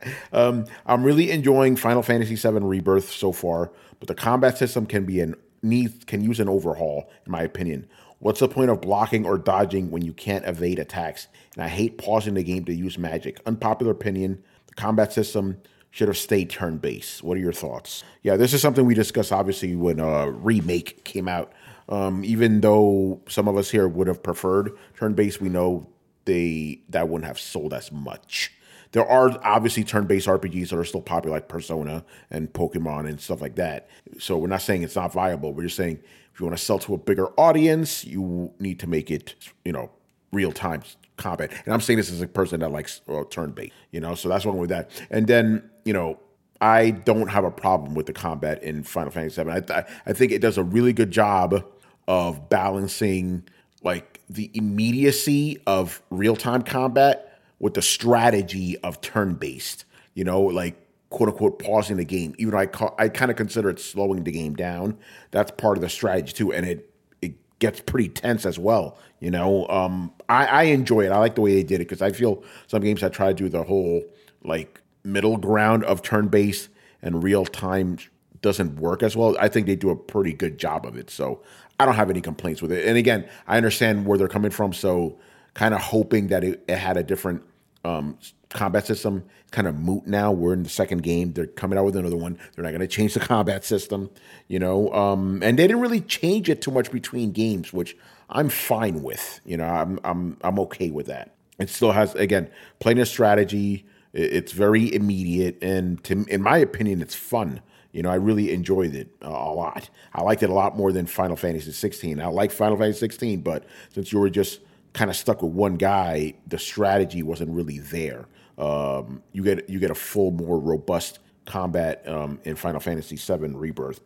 um, I'm really enjoying Final Fantasy seven Rebirth so far, but the combat system can be an need can use an overhaul, in my opinion. What's the point of blocking or dodging when you can't evade attacks? And I hate pausing the game to use magic. Unpopular opinion: the combat system should have stayed turn-based. What are your thoughts? Yeah, this is something we discussed, obviously, when uh, Remake came out. Um, even though some of us here would have preferred turn-based, we know they that wouldn't have sold as much. There are obviously turn-based R P Gs that are still popular, like Persona and Pokemon and stuff like that. So we're not saying it's not viable. We're just saying if you want to sell to a bigger audience, you need to make it, you know, real-time combat. And I'm saying this as a person that likes uh, turn-based, you know, so that's one with that. And then, you know, I don't have a problem with the combat in Final Fantasy seven. I, th- I think it does a really good job of balancing like the immediacy of real-time combat with the strategy of turn-based, you know, like quote unquote pausing the game. Even though I, ca- I kind of consider it slowing the game down. That's part of the strategy too. And it, it gets pretty tense as well. You know, um, I, I enjoy it. I like the way they did it because I feel some games that try to do the whole like middle ground of turn-based and real-time doesn't work as well. I think they do a pretty good job of it. So I don't have any complaints with it. And again, I understand where they're coming from. So kind of hoping that it, it had a different um, combat system. It's kind of moot now. We're in the second game. They're coming out with another one. They're not going to change the combat system, you know. Um, and they didn't really change it too much between games, which I'm fine with. You know, I'm I'm I'm okay with that. It still has, again, playing a strategy. It's very immediate, and to, in my opinion, it's fun. You know, I really enjoyed it uh, a lot. I liked it a lot more than Final Fantasy sixteen. I like Final Fantasy sixteen, but since you were just kind of stuck with one guy, the strategy wasn't really there. Um, you get you get a full, more robust combat um, in Final Fantasy seven Rebirth. But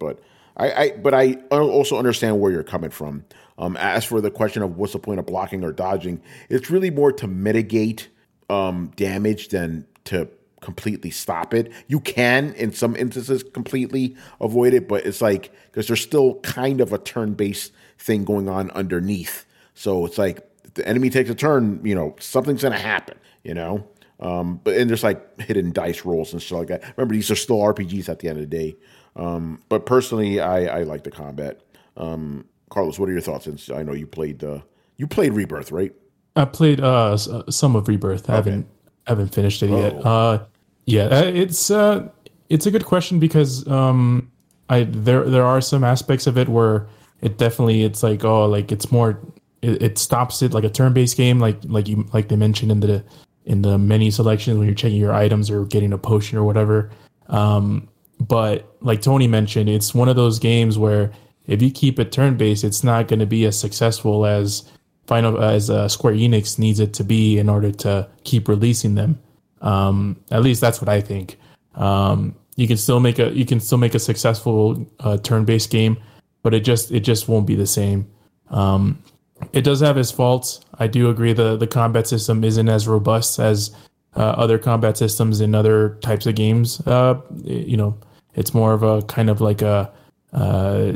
I, I but I also understand where you're coming from. Um, as for the question of what's the point of blocking or dodging, it's really more to mitigate um, damage than to completely stop it. You can, in some instances, completely avoid it, but it's like, because there's still kind of a turn-based thing going on underneath. So it's like, if the enemy takes a turn, you know, something's going to happen, you know? Um, but and there's like hidden dice rolls and stuff like that. Remember, these are still R P Gs at the end of the day. Um, but personally, I, I like the combat. Um, Carlos, what are your thoughts? Since I know you played uh, you played Rebirth, right? I played uh, some of Rebirth. I Okay. haven't haven't finished it yet. Oh. Uh, yeah, uh, it's uh, it's a good question because um, I there there are some aspects of it where it definitely it's like oh like it's more it, it stops it like a turn based game like like you like they mentioned in the in the menu selections when you're checking your items or getting a potion or whatever. Um, but like Tony mentioned, it's one of those games where if you keep it turn based, it's not going to be as successful as Final as uh, Square Enix needs it to be in order to keep releasing them. Um, at least that's what I think. Um, you can still make a you can still make a successful uh, turn based game, but it just it just won't be the same. Um, it does have its faults. I do agree the the combat system isn't as robust as uh, other combat systems in other types of games. Uh, you know, it's more of a kind of like a uh,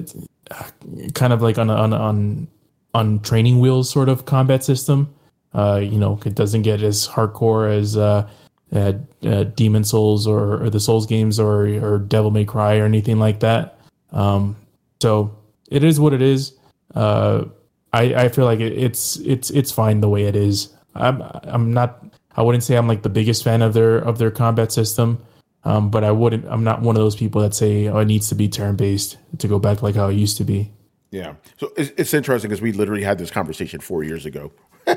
kind of like on on on on training wheels sort of combat system. Uh, you know, it doesn't get as hardcore as uh, uh, uh, Demon Souls or, or the Souls games or or Devil May Cry or anything like that. Um, so it is what it is. Uh, I I feel like it, it's it's it's fine the way it is. I'm I'm not. I wouldn't say I'm like the biggest fan of their of their combat system. Um, but I wouldn't. I'm not one of those people that say, "Oh, it needs to be turn based to go back like how it used to be." Yeah. So it's, it's interesting because we literally had this conversation four years ago.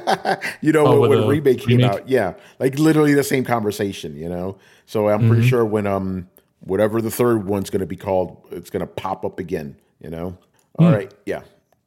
you know, Oh, when, with when the Remake came remake? out. Yeah. Like literally the same conversation, you know? So I'm pretty sure when um whatever the third one's going to be called, it's going to pop up again, you know? All right. Yeah.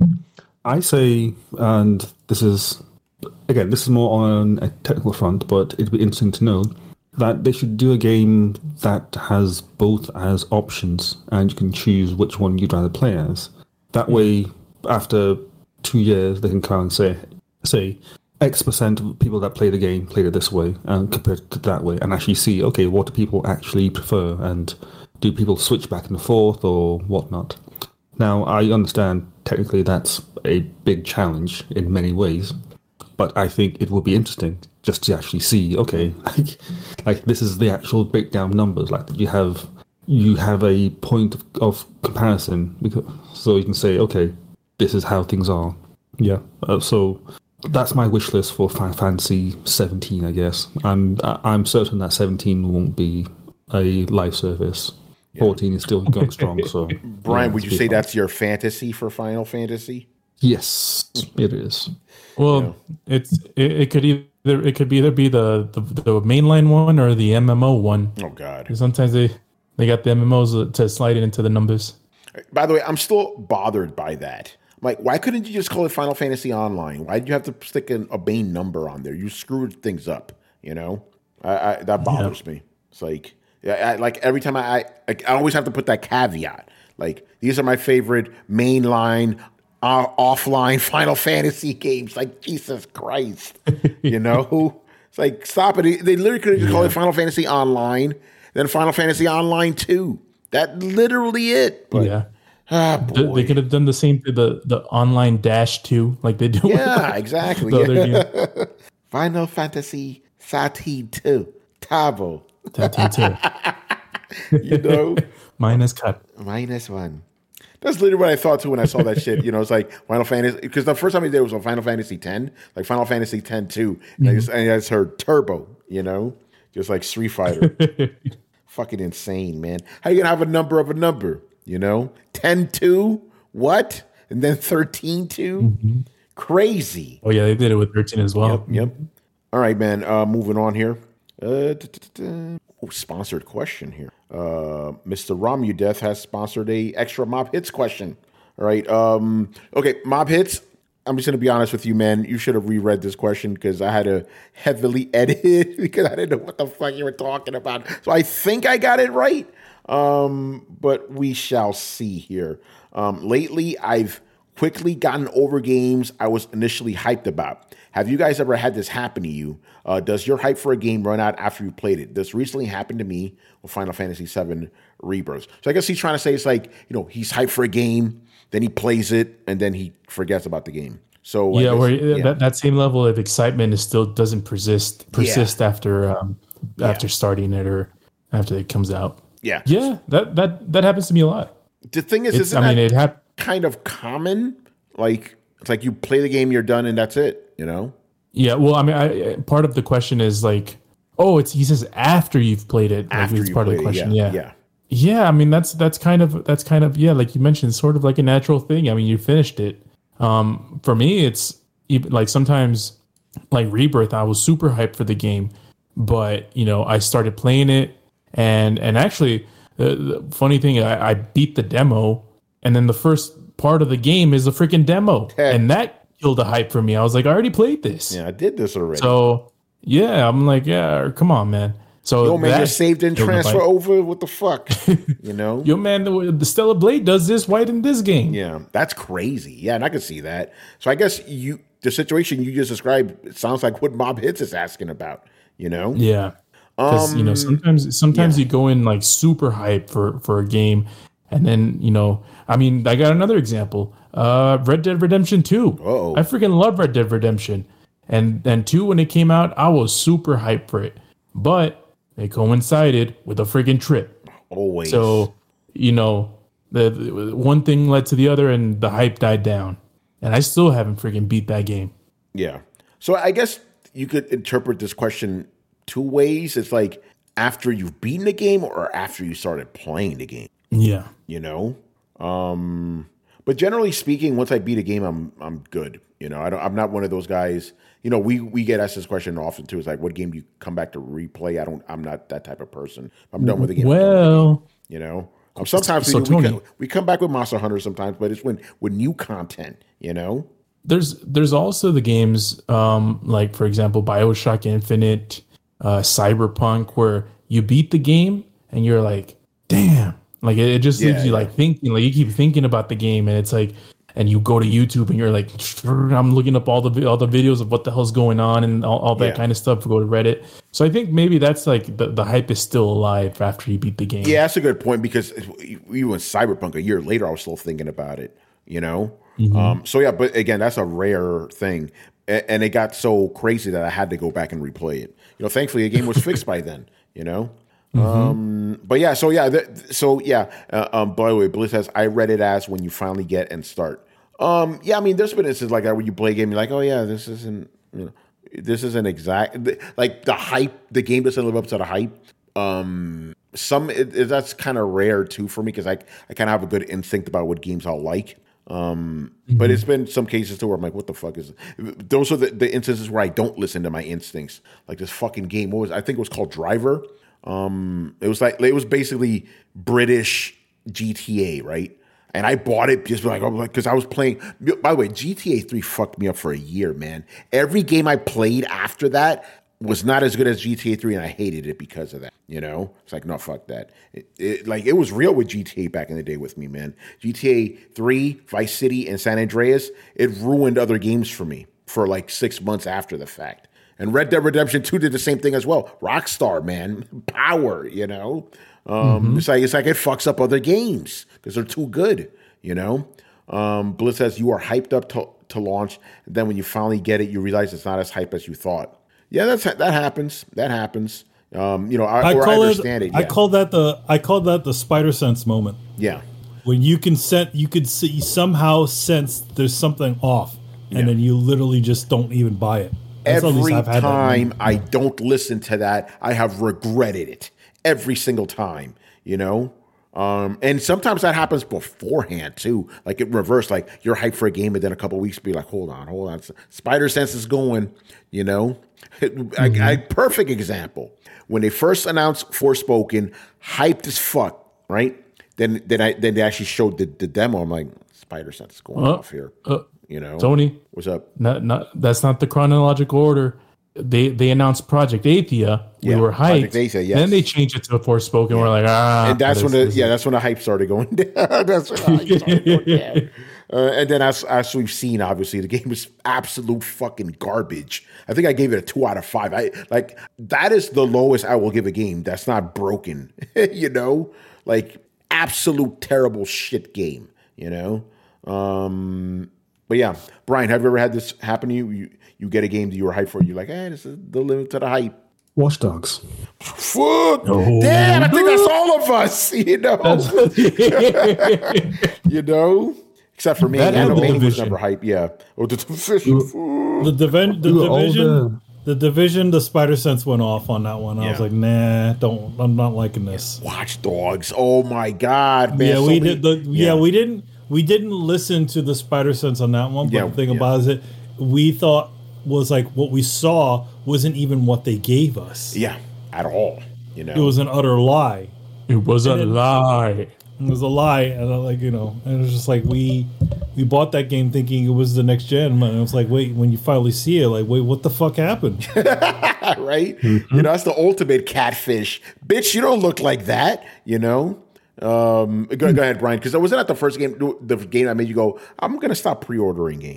I say, and this is, again, this is more on a technical front, but it'd be interesting to know that they should do a game that has both as options and you can choose which one you'd rather play as. That way, after two years, they can come and say, say, X percent of people that play the game played it this way and compared to that way, and actually see, okay, what do people actually prefer, and do people switch back and forth or whatnot. Now, I understand technically that's a big challenge in many ways, but I think it will be interesting just to actually see, okay, like, like this is the actual breakdown numbers, like you have you have a point of, of comparison, because, so you can say, okay, this is how things are. Yeah, uh, so that's my wish list for Final Fantasy seventeen, I guess. I'm I'm certain that seventeen won't be a live service. fourteen is still going strong. So, Brian, yeah, would you it's say fun. that's your fantasy for Final Fantasy? Yes, it is. Well, it's it, it could either it could either be the, the the mainline one or the M M O one. Oh, God. Sometimes they they got the M M Os to slide it into the numbers. By the way, I'm still bothered by that. I'm like, why couldn't you just call it Final Fantasy Online? Why did you have to stick an, a Bane number on there? You screwed things up, you know? I, I, that bothers me. It's like, I, I, like every time I, I, I always have to put that caveat. Like, these are my favorite mainline, uh, offline Final Fantasy games. Like, Jesus Christ, you know? It's like, stop it. They literally could have just called it Final Fantasy Online, then Final Fantasy Online two. That literally it. But, yeah. ah, They, boy. they could have done the same to the, the online dash two, like they do. with Yeah, exactly. the other Yeah. game. Final Fantasy Sati two. Tabo. That too. You know? Minus cut. Minus one. That's literally what I thought too when I saw that shit. You know, it's like Final Fantasy, because the first time I did it was on Final Fantasy ten, like Final Fantasy ten two. And, I just, and I just heard Turbo, you know? Just like Street Fighter. Fucking insane, man. How you going to have a number of a number, you know? ten two? What? And then thirteen two? Mm-hmm. Crazy. Oh yeah, they did it with thirteen as well. Yep. Yep. All right, man. Uh, moving on here. Uh, da, da, da. Oh, sponsored question here. Uh, Mister Romudeth has sponsored a extra Mob Hits question. All right. Um, okay, Mob Hits. I'm just going to be honest with you, man. You should have reread this question because I had to heavily edit it because I didn't know what the fuck you were talking about. So I think I got it right. Um, but we shall see here. Um, lately, I've quickly gotten over games I was initially hyped about. Have you guys ever had this happen to you? Uh, does your hype for a game run out after you played it? This recently happened to me with Final Fantasy seven Rebirth. So I guess he's trying to say it's like, you know, he's hyped for a game, then he plays it, and then he forgets about the game. So yeah, guess, where yeah. That, that same level of excitement is still doesn't persist persist Yeah. after um, after Yeah. starting it or after it comes out. Yeah. Yeah, that that that happens to me a lot. The thing is, It's, isn't I mean, that it hap- kind of common? Like, it's like you play the game, you're done, and that's it, you know? Yeah, well, I mean, I, part of the question is like, oh, it's he says after you've played it. Like, After it's you part of the played it, question. yeah, Yeah. yeah. yeah, I mean, that's that's kind of that's kind of yeah, like you mentioned, sort of like a natural thing. I mean, you finished it. Um, for me, it's even like sometimes like Rebirth, I was super hyped for the game, but you know, I started playing it, and and actually, the, the funny thing, I, I beat the demo, and then the first part of the game is a freaking demo, Heck. and that killed the hype for me. I was like, I already played this. Yeah, I did this already. So yeah, I'm like, yeah, come on, man. So Yo, man, that your save didn't killed the transfer hype. over. What the fuck? You know? Yo, man, the, the Stellar Blade does this. Why didn't this game? Yeah, that's crazy. Yeah, and I can see that. So I guess you, the situation you just described, it sounds like what Mob Hits is asking about. You know? Yeah, because you know sometimes sometimes yeah. you go in like super hype for for a game, and then you know, I mean, I got another example. Uh, Red Dead Redemption two. Uh-oh. I freaking love Red Dead Redemption, and and two when it came out, I was super hyped for it, but it coincided with a freaking trip. Always. So, you know, the, the one thing led to the other, and the hype died down. And I still haven't freaking beat that game. Yeah. So I guess you could interpret this question two ways. It's like after you've beaten the game or after you started playing the game. Yeah. You know? Um, but generally speaking, once I beat a game, I'm I'm good. You know, I don't I'm not one of those guys. You know, we we get asked this question often too. It's like, what game do you come back to replay? I don't I'm not that type of person. I'm done with the game. I'm done with the game, Well, you know. Um, sometimes so we, we, Tony- come, we come back with Monster Hunter sometimes, but it's when with new content, you know. there's there's also the games um, like, for example, BioShock Infinite, uh, Cyberpunk, where you beat the game and you're like, damn. Like, it, it just leaves Yeah, you yeah. like thinking, like you keep thinking about the game, and it's like, and you go to YouTube and you're like, I'm looking up all the vi- all the videos of what the hell's going on and all, all that Yeah. kind of stuff. Go to Reddit. So I think maybe that's like the, the hype is still alive after you beat the game. Yeah, that's a good point because even with Cyberpunk a year later, I was still thinking about it, you know? Um, so, yeah, but again, that's a rare thing. A- And it got so crazy that I had to go back and replay it. You know, thankfully, the game was fixed by then, you know? Um, but yeah, so yeah, th- so yeah, uh, um, by the way, Bliss says, I read it as when you finally get and start. Um, yeah, I mean, there's been instances like that where you play a game, you're like, oh, yeah, this isn't, you know, this isn't exact, like the hype, the game doesn't live up to the hype. Um, some it, it, that's kind of rare too for me because I I kind of have a good instinct about what games I'll like. Um, but it's been some cases too where I'm like, what the fuck is it? Those are the, the instances where I don't listen to my instincts. Like this fucking game, what was I think it was called Driver. Um, it was like it was basically British G T A, right? And I bought it just like because I was playing. By the way, G T A three fucked me up for a year, man. Every game I played after that was not as good as G T A three, and I hated it because of that. You know, it's like no, fuck that. It, it, like it was real with G T A back in the day with me, man. G T A three, Vice City, and San Andreas, it ruined other games for me for like six months after the fact. And Red Dead Redemption two did the same thing as well. Rockstar, man, power. You know, um, mm-hmm. it's like it's like it fucks up other games because they're too good. You know, um, Bliss says you are hyped up to, to launch, and then when you finally get it, you realize it's not as hype as you thought. Yeah, that's that happens. That happens. Um, you know, I, I or call I it. understand it. I yeah. call that the. I call that the spider sense moment. Yeah. When you can set, you could see somehow sense there's something off, and Yeah. then you literally just don't even buy it. That's at least Every I've had that time moment. I don't listen to that, I have regretted it. Every single time, you know? Um, and sometimes that happens beforehand too. Like it reversed, like you're hyped for a game, and then a couple of weeks be like, hold on, hold on. Spider sense is going, you know? Mm-hmm. I, I, perfect example. When they first announced Forspoken, hyped as fuck, right? Then then I then they actually showed the, the demo. I'm like, Spider sense is going Uh, off here. uh, You know? Tony, What's up? not, not that's not the chronological order. they they announced Project Athia. We Yeah, were hyped. Project Athia, yes. Then they changed it to Forspoken. We're like, ah. And that's when this- the this yeah, is- that's when the hype started going down. That's when the hype started going down. Uh, and then as as we've seen, obviously the game is absolute fucking garbage. I think I gave it a two out of five. I like that is the lowest I will give a game that's not broken. You know, like absolute terrible shit game. You know, um, but yeah, Brian, have you ever had this happen to you? You you get a game that you were hyped for, you're like, hey, this is the limit to the hype. Watch Dogs. Fuck. Oh. Damn, I think that's all of us, you know. You know? Except for me. That I know and The Manny was Division. never hype, yeah. Or the division. The, diven- the We were all division, the division, the Spider Sense went off on that one. I was Yeah. like, nah, don't. I'm not liking this. Watch Dogs. Oh my God, man. yeah, so we many- did. The, yeah. we didn't. We didn't listen to the Spider Sense on that one. But Yeah, the thing yeah. about it is that we thought was like what we saw wasn't even what they gave us. Yeah, at all. You know. It was an utter lie. It was a then- lie. It was a lie, and I like you know, and it was just like we we bought that game thinking it was the next gen, and it was like, wait, when you finally see it, like, wait, what the fuck happened? right? You know, that's the ultimate catfish. Bitch, you don't look like that, you know? Um, go, go ahead, Brian, because wasn't that the first game, the game that made you go, I'm going to stop pre-ordering games?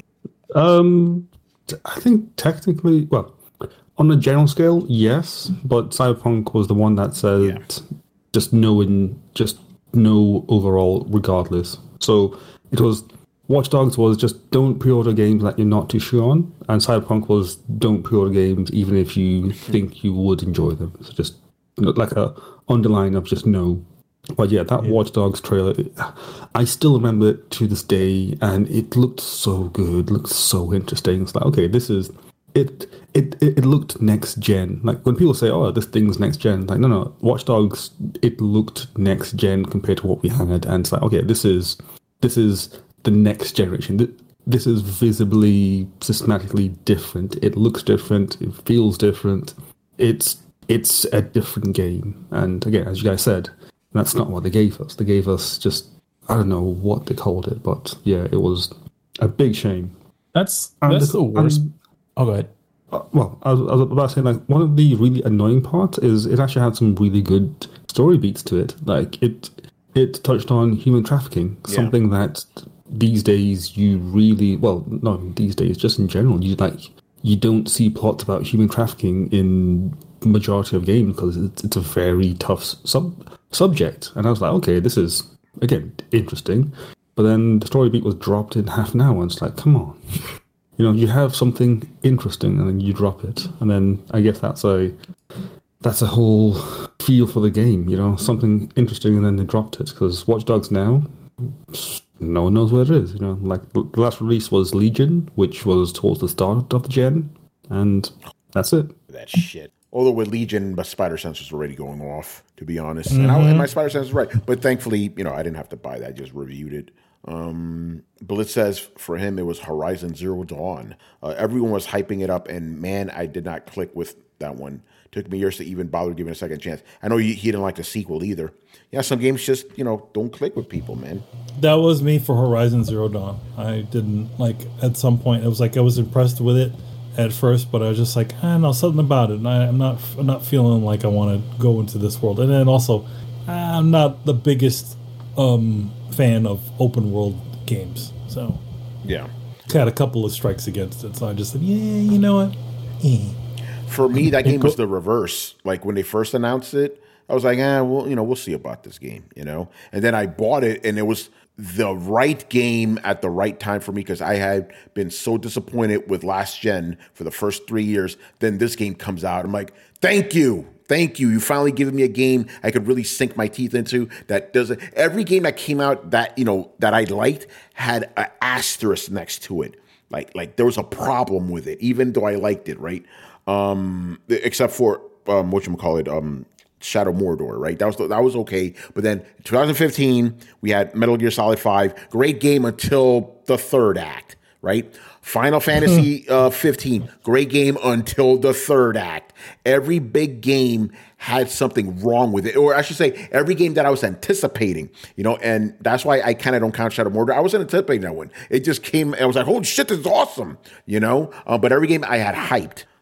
Um, t- I think technically, well, on a general scale, yes, but Cyberpunk was the one that said Yeah. just no in, just no overall, regardless. So it was Watch Dogs was just don't pre-order games that you're not too sure on, and Cyberpunk was don't pre-order games even if you think you would enjoy them. So just you know, like a underline of just no. But yeah, that Watch Dogs trailer, I still remember it to this day, and it looked so good, looked so interesting. It's like, okay, this is it. It it, it looked next gen. Like when people say, "Oh, this thing's next gen," like no, no, Watch Dogs, it looked next gen compared to what we had, and it's like, okay, this is this is the next generation. Th- This is visibly, systematically different. It looks different. It feels different. It's it's a different game. And again, as you guys said, that's not what they gave us. They gave us just, I don't know what they called it, but yeah, it was a big shame. That's And that's the- the worst. and- Oh, go ahead. Uh, well, I was, I was about to say, like, one of the really annoying parts is it actually had some really good story beats to it. Like, it it touched on human trafficking, Yeah. something that these days you really, well, no, these days, just in general, you like, you don't see plots about human trafficking in the majority of games because it's, it's a very tough sub subject. And I was like, okay, this is, again, interesting. But then the story beat was dropped in half an hour, and it's like, come on. You know, you have something interesting and then you drop it. And then I guess that's a that's a whole feel for the game, you know, something interesting and then they dropped it. Because Watch Dogs now, no one knows where it is, you know. Like, the last release was Legion, which was towards the start of the gen, and that's it. That shit. Although with Legion, my spider sense was already going off, to be honest. And, I, and my spider sense was right. But thankfully, you know, I didn't have to buy that. I just reviewed it. Um, Blitz says for him, it was Horizon Zero Dawn. Uh, everyone was hyping it up, and man, I did not click with that one. Took me years to even bother giving it a second chance. I know he, he didn't like the sequel either. Yeah, some games just, you know, don't click with people, man. That was me for Horizon Zero Dawn. I didn't like at some point. It was like I was impressed with it at first, but I was just like, I know something about it. And I, I'm not, I'm not feeling like I want to go into this world. And then also, I'm not the biggest um, fan of open world games, so Yeah. had a couple of strikes against it. So I just said, yeah, you know what? Eh. For me, that game was the reverse. Like when they first announced it, I was like, ah, well, you know, we'll see about this game, you know? And then I bought it, and it was the right game at the right time for me because I had been so disappointed with last gen for the first three years. Then this game comes out. I'm like, thank you. Thank you. You finally given me a game I could really sink my teeth into that doesn't. Every game that came out that, you know, that I liked had an asterisk next to it. Like, like there was a problem with it, even though I liked it, right? Um, except for um, whatchamacallit, um, Shadow Mordor, right? That was that was okay. But then twenty fifteen, we had Metal Gear Solid five. Great game until the third act, right? Final Fantasy uh, fifteen. Great game until the third act. Every big game had something wrong with it. Or I should say, every game that I was anticipating, you know, and that's why I kind of don't count Shadow Mordor. I wasn't anticipating that one. It just came, I was like, holy shit, this is awesome, you know? Uh, but every game I had hyped.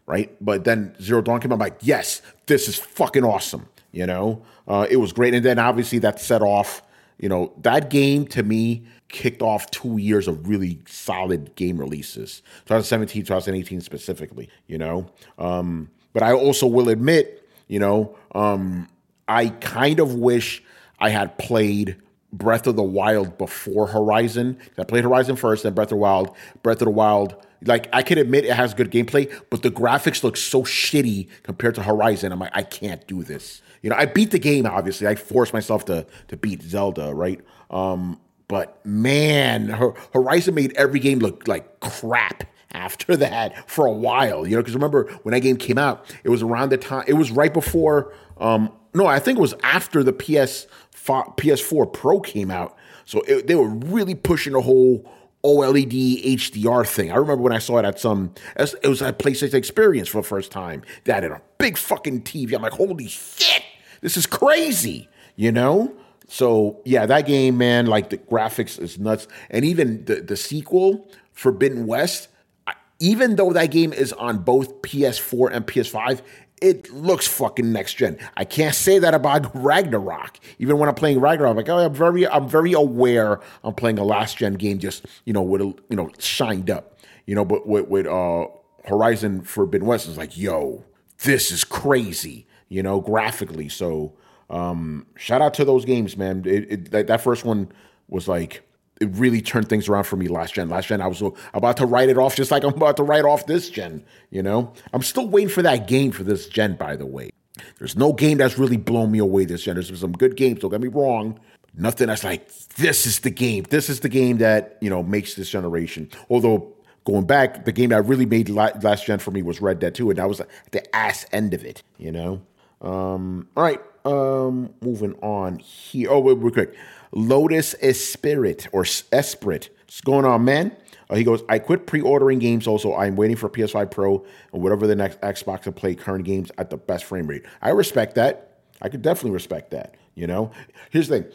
right? But then Zero Dawn came out, I'm like, yes, this is fucking awesome, you know? Uh, it was great. And then obviously that set off, you know, that game to me kicked off two years of really solid game releases, twenty seventeen, twenty eighteen specifically, you know? Um, but I also will admit, you know, um, I kind of wish I had played Breath of the Wild before Horizon. I played Horizon first, then Breath of the Wild. Breath of the Wild, like, I can admit it has good gameplay, but the graphics look so shitty compared to Horizon. I'm like, I can't do this. You know, I beat the game, obviously. I forced myself to to beat Zelda, right? Um, but man, Horizon made every game look like crap after that for a while, you know, because remember when that game came out, it was around the time, it was right before, um, no, I think it was after the P S four Pro came out. So it, they were really pushing the whole OLED H D R thing. I remember when I saw it at some, it was at PlayStation Experience for the first time. They had a big fucking T V. I'm like, holy shit, this is crazy, you know? So yeah, that game, man, like the graphics is nuts. And even the, the sequel, Forbidden West, even though that game is on both P S four and P S five, it looks fucking next gen. I can't say that about Ragnarok. Even when I'm playing Ragnarok, I'm like, oh, I'm very, I'm very aware I'm playing a last gen game, just you know, with a, you know, shined up, you know. But with, with uh, Horizon Forbidden West, is like, yo, this is crazy, you know, graphically. So um, shout out to those games, man. It, it, that, that first one was like, it really turned things around for me last gen. Last gen, I was about to write it off just like I'm about to write off this gen, you know? I'm still waiting for that game for this gen, by the way. There's no game that's really blown me away this gen. There's some good games, don't get me wrong. Nothing that's like, this is the game. This is the game that, you know, makes this generation. Although, going back, the game that really made last gen for me was Red Dead two, and that was the ass end of it, you know? Um, all right, um, moving on here. Oh, wait, real quick. Lotus Esprit or Esprit. What's going on, man? Uh, he goes, I quit pre-ordering games also. I'm waiting for P S five Pro and whatever the next Xbox to play current games at the best frame rate. I respect that. I could definitely respect that, you know? Here's the thing.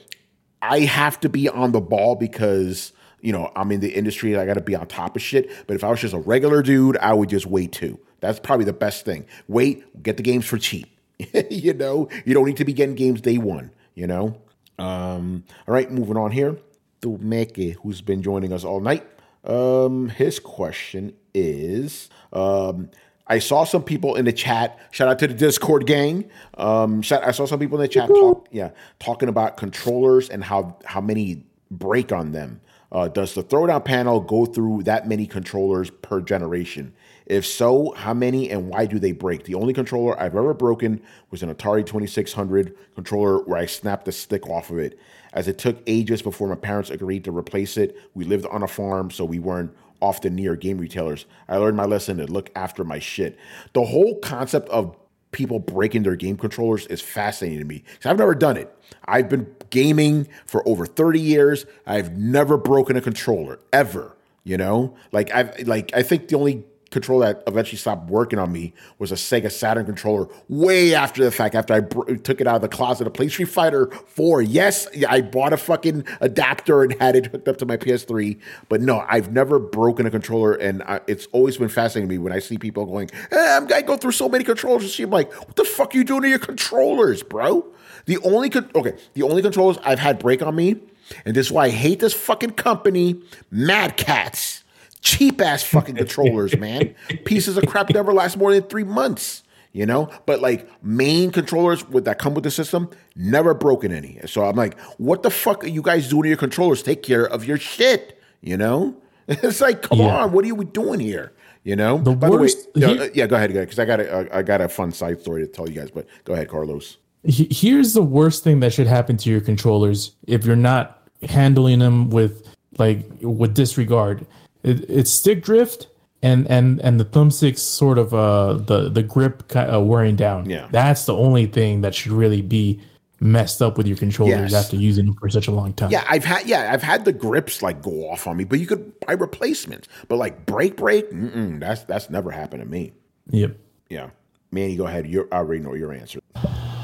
I have to be on the ball because, you know, I'm in the industry. I got to be on top of shit. But if I was just a regular dude, I would just wait too. That's probably the best thing. Wait, get the games for cheap. You know? You don't need to be getting games day one, you know? Um, all right, moving on here. Tumeke, who's been joining us all night. Um, his question is, um, I saw some people in the chat. Shout out to the Discord gang. Um, shout, I saw some people in the chat talk, yeah, talking about controllers and how how many break on them. Uh, does the throwdown panel go through that many controllers per generation? If so, how many and why do they break? The only controller I've ever broken was an Atari twenty-six hundred controller where I snapped the stick off of it. As it took ages before my parents agreed to replace it. We lived on a farm, so we weren't often near game retailers. I learned my lesson to look after my shit. The whole concept of people breaking their game controllers is fascinating to me. I've never done it. I've been gaming for over thirty years. I've never broken a controller, ever. You know? Like, I've, like, I think the only controller that eventually stopped working on me was a Sega Saturn controller way after the fact, after I br- took it out of the closet to play Street Fighter four. Yes, I bought a fucking adapter and had it hooked up to my P S three, but no, I've never broken a controller, and I, it's always been fascinating to me when I see people going, eh, I'm going to go through so many controllers, and see, I'm like, what the fuck are you doing to your controllers, bro? The only, con- okay, the only controllers I've had break on me, and this is why I hate this fucking company, Mad Catz. Cheap ass fucking controllers, man. Pieces of crap never last more than three months, you know? But like main controllers with that come with the system, never broken any. So I'm like, what the fuck are you guys doing to your controllers? Take care of your shit, you know? It's like, come yeah. on, what are you doing here? You know? The By worst, the way, here, uh, yeah, go ahead, because I got a, I got a fun side story to tell you guys, but go ahead, Carlos. Here's the worst thing that should happen to your controllers if you're not handling them with like with disregard. It, it's stick drift and and and the thumbstick's sort of uh the the grip kind of wearing down. Yeah, that's the only thing that should really be messed up with your controllers yes. after using them for such a long time. Yeah, I've had yeah I've had the grips like go off on me, but you could buy replacements. But like break break, mm-mm, that's that's never happened to me. Yep. Yeah, Manny, go ahead. You I already know your answer.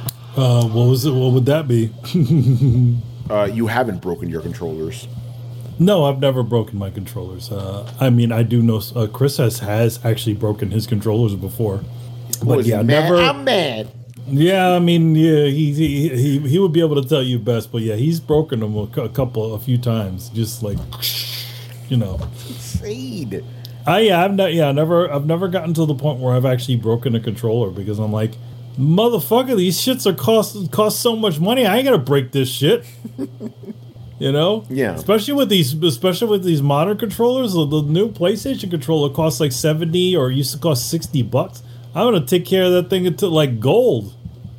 Uh, what was it? What would that be? uh, you haven't broken your controllers. No, I've never broken my controllers. Uh, I mean, I do know uh, Chris has, has actually broken his controllers before. But was yeah, mad? never. I'm mad. Yeah, I mean, yeah, he, he he he would be able to tell you best, but yeah, he's broken them a couple, a few times, just like, you know. Insane. I yeah, I've not, yeah, never, I've never gotten to the point where I've actually broken a controller because I'm like, motherfucker, these shits are cost cost so much money. I ain't gonna break this shit. You know, yeah. Especially with these, especially with these modern controllers, the, the new PlayStation controller costs like seventy or used to cost sixty bucks. I'm gonna take care of that thing until like gold.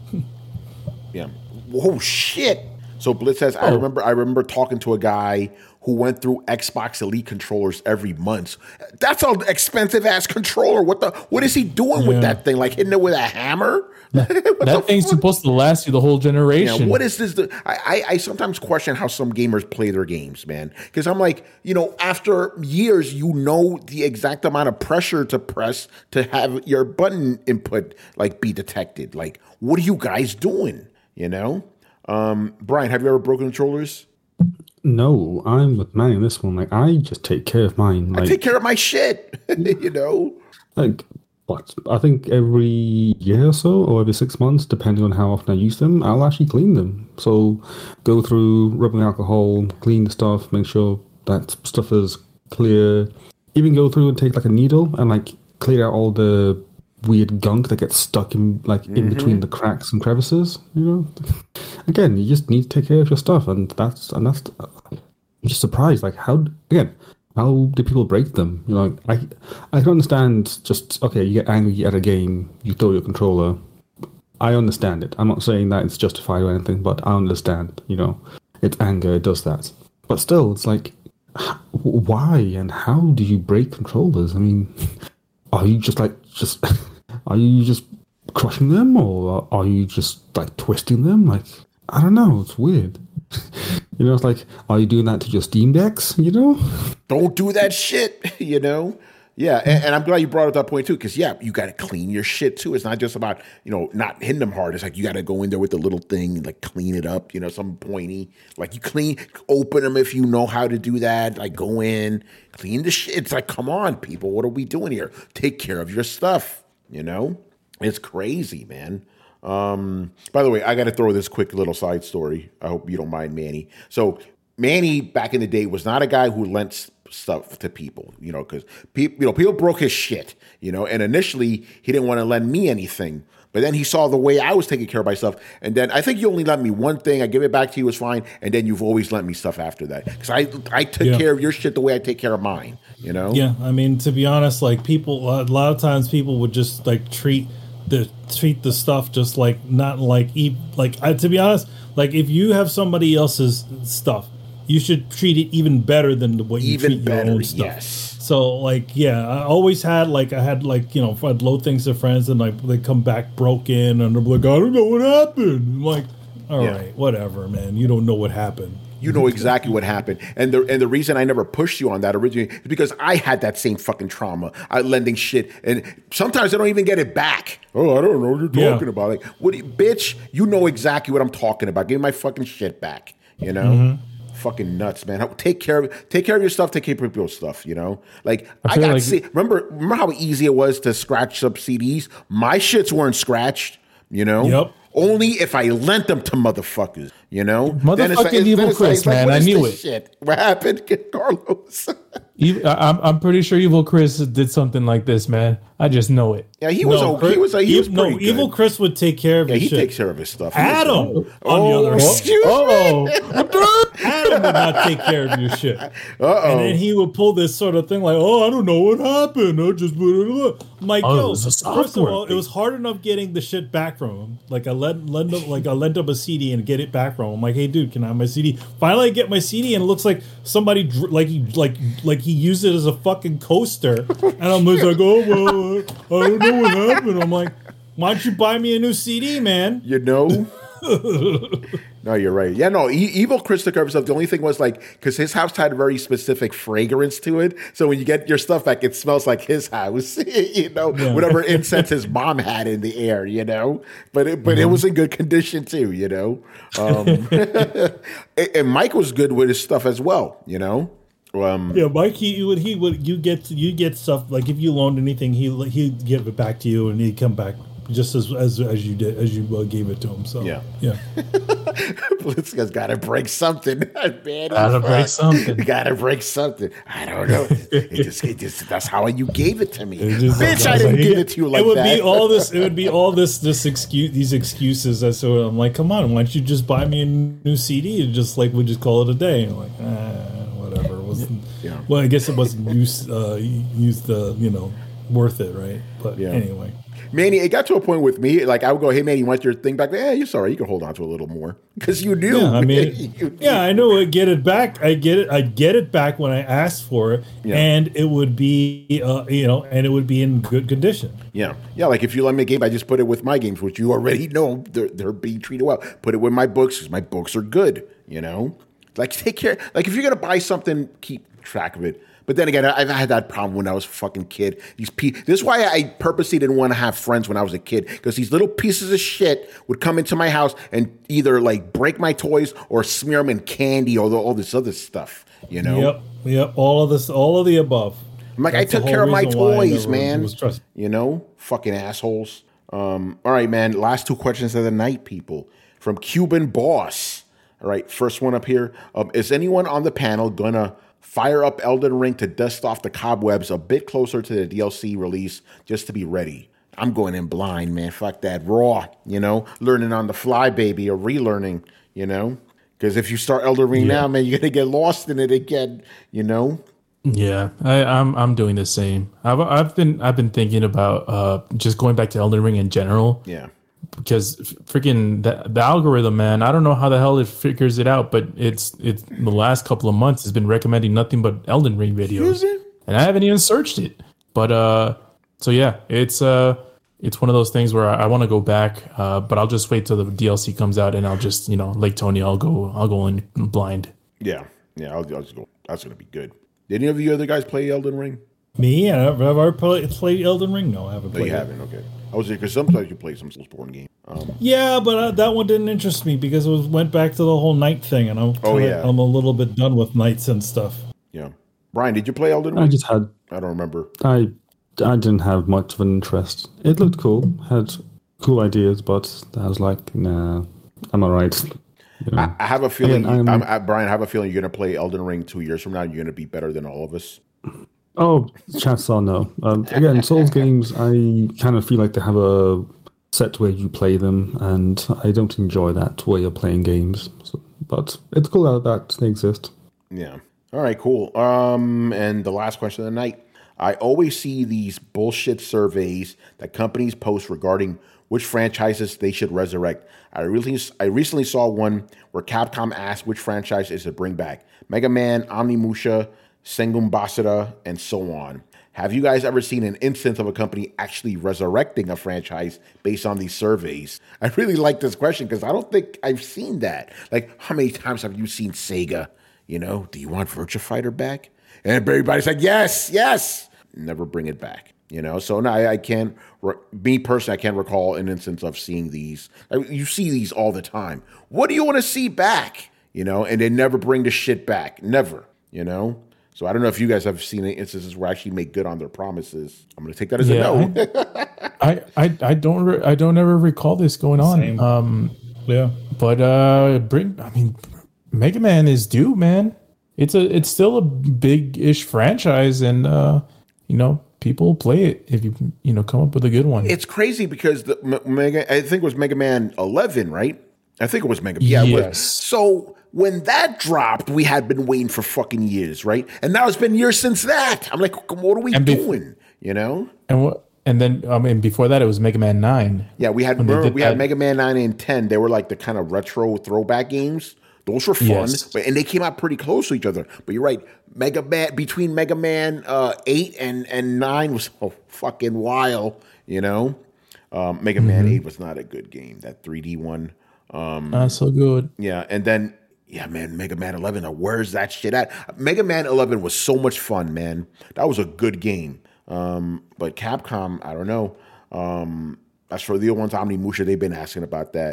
Yeah. Whoa, shit. So Blitz says, oh. I remember, I remember talking to a guy who went through Xbox Elite controllers every month. That's an expensive ass controller. What the? What is he doing yeah. with that thing? Like hitting it with a hammer? That, that thing's fuck? supposed to last you the whole generation. Yeah, what is this? The, I, I, I sometimes question how some gamers play their games, man. Because I'm like, you know, after years, you know the exact amount of pressure to press to have your button input like be detected. Like, what are you guys doing? You know, um, Brian, have you ever broken controllers? No, I'm with Manny in this one. Like, I just take care of mine. Like, I take care of my shit. You know, like. What I think every year or so, or every six months, depending on how often I use them, I'll actually clean them. So go through rubbing alcohol, clean the stuff, make sure that stuff is clear. Even go through and take like a needle and like clear out all the weird gunk that gets stuck in like mm-hmm. in between the cracks and crevices. You know, again, you just need to take care of your stuff, and that's and that's. I'm just surprised, like how again. How do people break them? You know, I I can understand just, okay, you get angry at a game, you throw your controller. I understand it. I'm not saying that it's justified or anything, but I understand, you know, it's anger, it does that. But still, it's like, why and how do you break controllers? I mean, are you just like, just, are you just crushing them or are you just like twisting them? Like, I don't know, it's weird. You know, it's like, are you doing that to your Steam Decks, you know? Don't do that shit, you know? Yeah, and, and I'm glad you brought up that point, too, because, yeah, you got to clean your shit, too. It's not just about, you know, not hitting them hard. It's like you got to go in there with the little thing, like, clean it up, you know, something pointy. Like, you clean, open them if you know how to do that. Like, go in, clean the shit. It's like, come on, people, what are we doing here? Take care of your stuff, you know? It's crazy, man. Um, by the way, I got to throw this quick little side story. I hope you don't mind, Manny. So Manny back in the day was not a guy who lent stuff to people, you know, because people, you know, people broke his shit, you know, and initially he didn't want to lend me anything. But then he saw the way I was taking care of myself. And then I think you only lent me one thing. I give it back to you, it was fine. And then you've always lent me stuff after that. Because I I took yeah. care of your shit the way I take care of mine, you know? Yeah, I mean, to be honest, like people, a lot of times people would just like treat the treat the stuff just like not like eat like I, to be honest, like if you have somebody else's stuff, you should treat it even better than what you even treat better, your own stuff. Yes. So like yeah, I always had like I had like you know I'd load things to friends and like they come back broken and they're like I don't know what happened. I'm like all yeah. right, whatever, man. You don't know what happened. You know exactly what happened. And the and the reason I never pushed you on that originally is because I had that same fucking trauma. I lending shit. And sometimes I don't even get it back. Oh, I don't know what you're talking yeah. about. Like, what do you, bitch, you know exactly what I'm talking about. Give me my fucking shit back. You know? Mm-hmm. Fucking nuts, man. Take care of take care of your stuff, take care of people's stuff, you know? Like I, I got like see, remember remember how easy it was to scratch up C Ds? My shits weren't scratched, you know? Yep. Only if I lent them to motherfuckers, you know? Motherfucking like, Evil Chris, like, man. Like, I knew it. Shit? What happened, Carlos? I'm I'm pretty sure Evil Chris did something like this, man. I just know it. Yeah, he was no, okay. He was, he was no, pretty good. Evil Chris would take care of yeah, his he shit. takes care of his stuff. He Adam, was, on oh, the other hand. Excuse oh. me. Adam would not take care of your shit. Uh-oh. And then he would pull this sort of thing like, oh, I don't know what happened. I just put it up. I'm like, oh, yo, it first of all, it was hard enough getting the shit back from him. Like I lent, lend him, like I lent him a C D and get it back from him. I'm like, hey, dude, can I have my C D? Finally, I get my C D and it looks like somebody like he like like he used it as a fucking coaster. And I'm just like, oh well, I don't know what happened. I'm like, why don't you buy me a new C D, man? You know. No, you're right. Yeah, no, e- Evil Chris took care of himself. The only thing was like, because his house had a very specific fragrance to it. So when you get your stuff back, it smells like his house, you know, yeah. whatever incense his mom had in the air, you know. But it, but mm-hmm. it was in good condition too, you know. Um, and Mike was good with his stuff as well, you know. Um, Yeah, Mike, he would he would you get you get stuff like if you loaned anything, he he'd give it back to you, and he'd come back just as as, as you did as you uh, gave it to him. So Yeah. yeah. Blitzka's got to break something. Man, Gotta fuck. break something. Got to break something. I don't know. It just, it just, that's how you gave it to me. It just- Bitch, I didn't give it to you like it would that. be all this. It would be all this. This excuse. These excuses. As so I'm like, come on, why don't you just buy me a new C D and just like we just call it a day? And I'm like, ah, whatever. It wasn't. Yeah. Well, I guess it wasn't used. Uh, used the you know worth it, right? But Yeah. anyway. Manny, it got to a point with me, like I would go, hey, man, you want your thing back? Yeah, you're sorry. You can hold on to a little more. Because you knew. Yeah, I mean, You- yeah, I know. I get it back. I get it. I get it back when I asked for it, Yeah. and it would be, uh, you know, and it would be in good condition. Yeah. Yeah, like if you let me a game, I just put it with my games, which you already know they're, they're being treated well. Put it with my books because my books are good, you know? Like, take care. Like, if you're going to buy something, keep track of it. But then again, I've had that problem when I was a fucking kid. These pe- This is why I purposely didn't want to have friends when I was a kid, because these little pieces of shit would come into my house and either like break my toys or smear them in candy or the, all this other stuff, you know? Yep, yep. All of this, all of the above. I'm like, That's I the took whole care of my reason why I toys, never man. was trusted. You know, fucking assholes. Um, all right, man. Last two questions of the night, people. From Cuban Boss. All right, first one up here. Um, is anyone on the panel gonna fire up Elden Ring to dust off the cobwebs a bit closer to the D L C release just to be ready? I'm going in blind, man. Fuck that. Raw, you know, learning on the fly, baby, or relearning, you know? Because if you start Elden Ring Yeah. now, man, you're gonna get lost in it again, you know? Yeah, I, I'm I'm doing the same. I've I've been I've been thinking about uh just going back to Elden Ring in general, Yeah. because freaking the, the algorithm, man. I don't know how the hell it figures it out, but it's it's the last couple of months has been recommending nothing but Elden Ring videos, Is it? and I haven't even searched it. But uh, so yeah, it's uh, it's one of those things where I, I want to go back, uh, but I'll just wait till the D L C comes out, and I'll just you know, like Tony, I'll go I'll go in blind. Yeah. Yeah, I'll, I'll just go. That's gonna be good. Did any of you other guys play Elden Ring? Me, have I ever played, played Elden Ring? No, I haven't No, played you it. haven't. Okay. I was because sometimes you play some Soulsborne game. Um, Yeah, but uh, that one didn't interest me because it was, went back to the whole night thing, and I'm Oh, kinda, yeah. I'm a little bit done with nights and stuff. yeah. Brian, did you play Elden I Ring? just had I don't remember. I I didn't have much of an interest. It looked cool, had cool ideas, but I was like, nah, I'm alright. You know. I, I have a feeling, Again, you, I'm- I'm, I, Brian. I have a feeling you're going to play Elden Ring two years from now. And you're going to be better than all of us. Oh, chances are no. Um, again, Souls games, I kind of feel like they have a set way you play them, and I don't enjoy that way of playing games. So, but it's cool that, that they exist. Yeah. All right. Cool. Um, and the last question of the night. I always see these bullshit surveys that companies post regarding which franchises they should resurrect. I really, I recently saw one where Capcom asked which franchise is to bring back: Mega Man, Omnimusha, Sengum Basara, and so on. Have you guys ever seen an instance of a company actually resurrecting a franchise based on these surveys? I really like this question because I don't think I've seen that. Like, how many times have you seen Sega? You know, do you want Virtua Fighter back? And everybody's like, yes, yes. Never bring it back. You know, so no, I, I can't. Re- me personally, I can't recall an instance of seeing these. I mean, you see these all the time. What do you want to see back? You know, and they never bring the shit back. Never. You know. So I don't know if you guys have seen any instances where actually make good on their promises. I'm going to take that as Yeah, a no. I, I, I don't re- I don't ever recall this going on. Same. Um, Yeah. but uh, bring I mean, Mega Man is due, man. It's a it's still a big-ish franchise, and uh, you know, people play it if you you know come up with a good one. It's crazy because the M- Mega, I think it was Mega Man eleven, right? I think it was Mega. Yeah, it was. Yes. So when that dropped, we had been waiting for fucking years, right? And now it's been years since that. I'm like, what are we And bef- doing? You know? and what and then I mean before that it was Mega Man nine. Yeah, we had When they remember, did we had that- Mega Man nine and ten. They were like the kind of retro throwback games. Those were fun, Yes. but and they came out pretty close to each other. But you're right, Mega Man between Mega Man uh, eight and and nine was a fucking while. You know, um, Mega Man eight was not a good game. That three D one. Um, Not so good. yeah, and then yeah, man, Mega Man eleven. Now, where's that shit at? Mega Man eleven was so much fun, man. That was a good game. Um, but Capcom, I don't know. Um, as for the other ones, Omnimusha, they've been asking about that.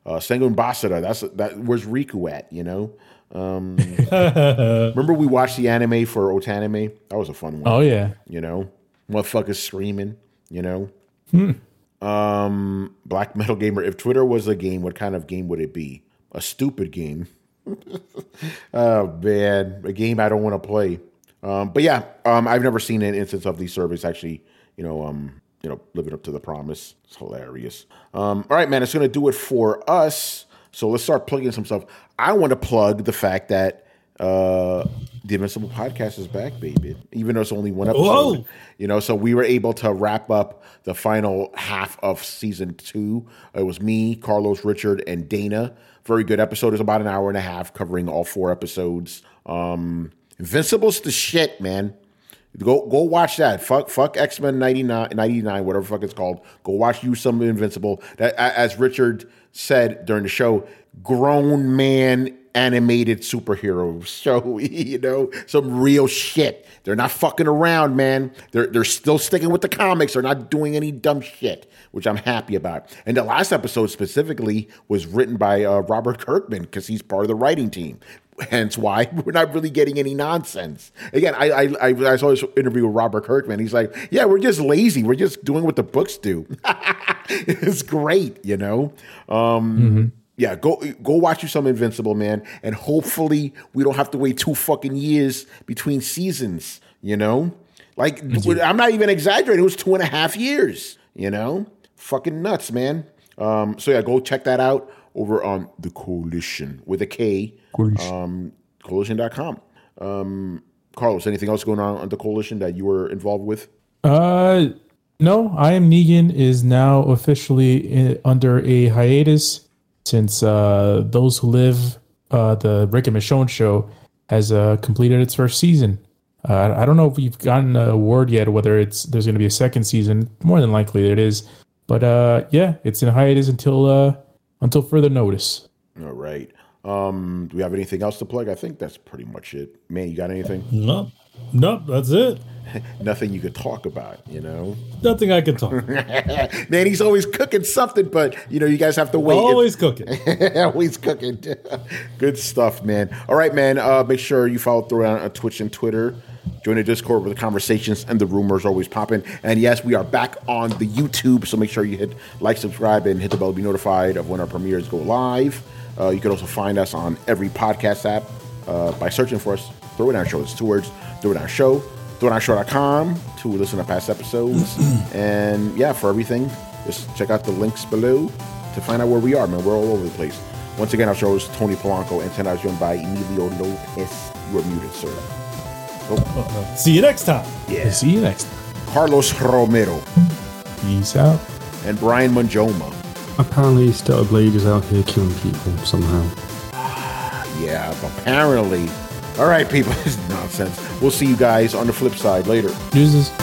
Uh, Sengun Basara, that's that. Where's Riku at? You know. Um, remember we watched the anime for Otanime? That was a fun one. Oh yeah. You know, motherfuckers screaming. You know. Hmm. Um, Black Metal Gamer. If Twitter was a game, what kind of game would it be? A stupid game. Oh man, a game I don't want to play. Um, but yeah, um, I've never seen an instance of these surveys actually. You know, um, you know, living up to the promise. It's hilarious. Um, all right, man, it's gonna do it for us. So let's start plugging some stuff. I want to plug the fact that uh, the Invincible podcast is back, baby. Even though it's only one episode, Whoa. you know. So we were able to wrap up the final half of season two. It was me, Carlos, Richard, and Dana. Very good episode. It was about an hour and a half covering all four episodes. Um, Invincible's the shit, man. Go go watch that. Fuck fuck X-Men ninety-nine, ninety-nine, whatever the fuck it's called. Go watch You Some Invincible. That, as Richard said during the show, grown man animated superhero show, you know, some real shit. They're not fucking around, man. They're they're still sticking with the comics. They're not doing any dumb shit, which I'm happy about. And the last episode specifically was written by uh, Robert Kirkman because he's part of the writing team. Hence why we're not really getting any nonsense. Again, I I, I, I saw this interview with Robert Kirkman. He's like, yeah, we're just lazy. We're just doing what the books do. It's great, you know? Um, mm-hmm. Yeah, go go watch You Some Invincible, man. And hopefully we don't have to wait two fucking years between seasons, you know? Like, mm-hmm. I'm not even exaggerating. It was two and a half years, you know? Fucking nuts, man. Um, so yeah, go check that out over on The Coalition with a K. Coalition. Um, coalition dot com. Um, Carlos, anything else going on on The Coalition that you were involved with? Uh, no, I Am Negan is now officially in, under a hiatus since uh, Those Who Live, uh, the Rick and Michonne show, has uh, completed its first season. Uh, I don't know if we've gotten a word yet whether it's there's going to be a second season. More than likely it is. But uh, yeah, it's in hiatus until uh, until further notice. All right. Um, do we have anything else to plug? I think that's pretty much it. Man, you got anything? Nope. Nope, that's it. Nothing you could talk about, you know? Nothing I can talk. Man, he's always cooking something, but, you know, you guys have to wait. Always cooking. Always cooking. Good stuff, man. All right, man. Uh, make sure you follow through on Twitch and Twitter. Join the Discord where the conversations and the rumors are always popping. And yes, we are back on the YouTube, so make sure you hit like, subscribe, and hit the bell to be notified of when our premieres go live. Uh, you can also find us on every podcast app uh, by searching for us. Throw It Down Show. It's two words. Throw It Down Show. throw it down show dot com to listen to past episodes. And yeah, for everything, just check out the links below to find out where we are, man. We're all over the place. Once again, our show is Tony Polanco, and tonight is joined by Emilio Lopez. You are muted, sir. Oh. See you next time. Yeah. See you next time. Carlos Romero. Peace out. And Brian Manjoma. Apparently, Stellar Blade is out here killing people somehow. Yeah, apparently. All right, people. This is nonsense. We'll see you guys on the flip side later. Deuces.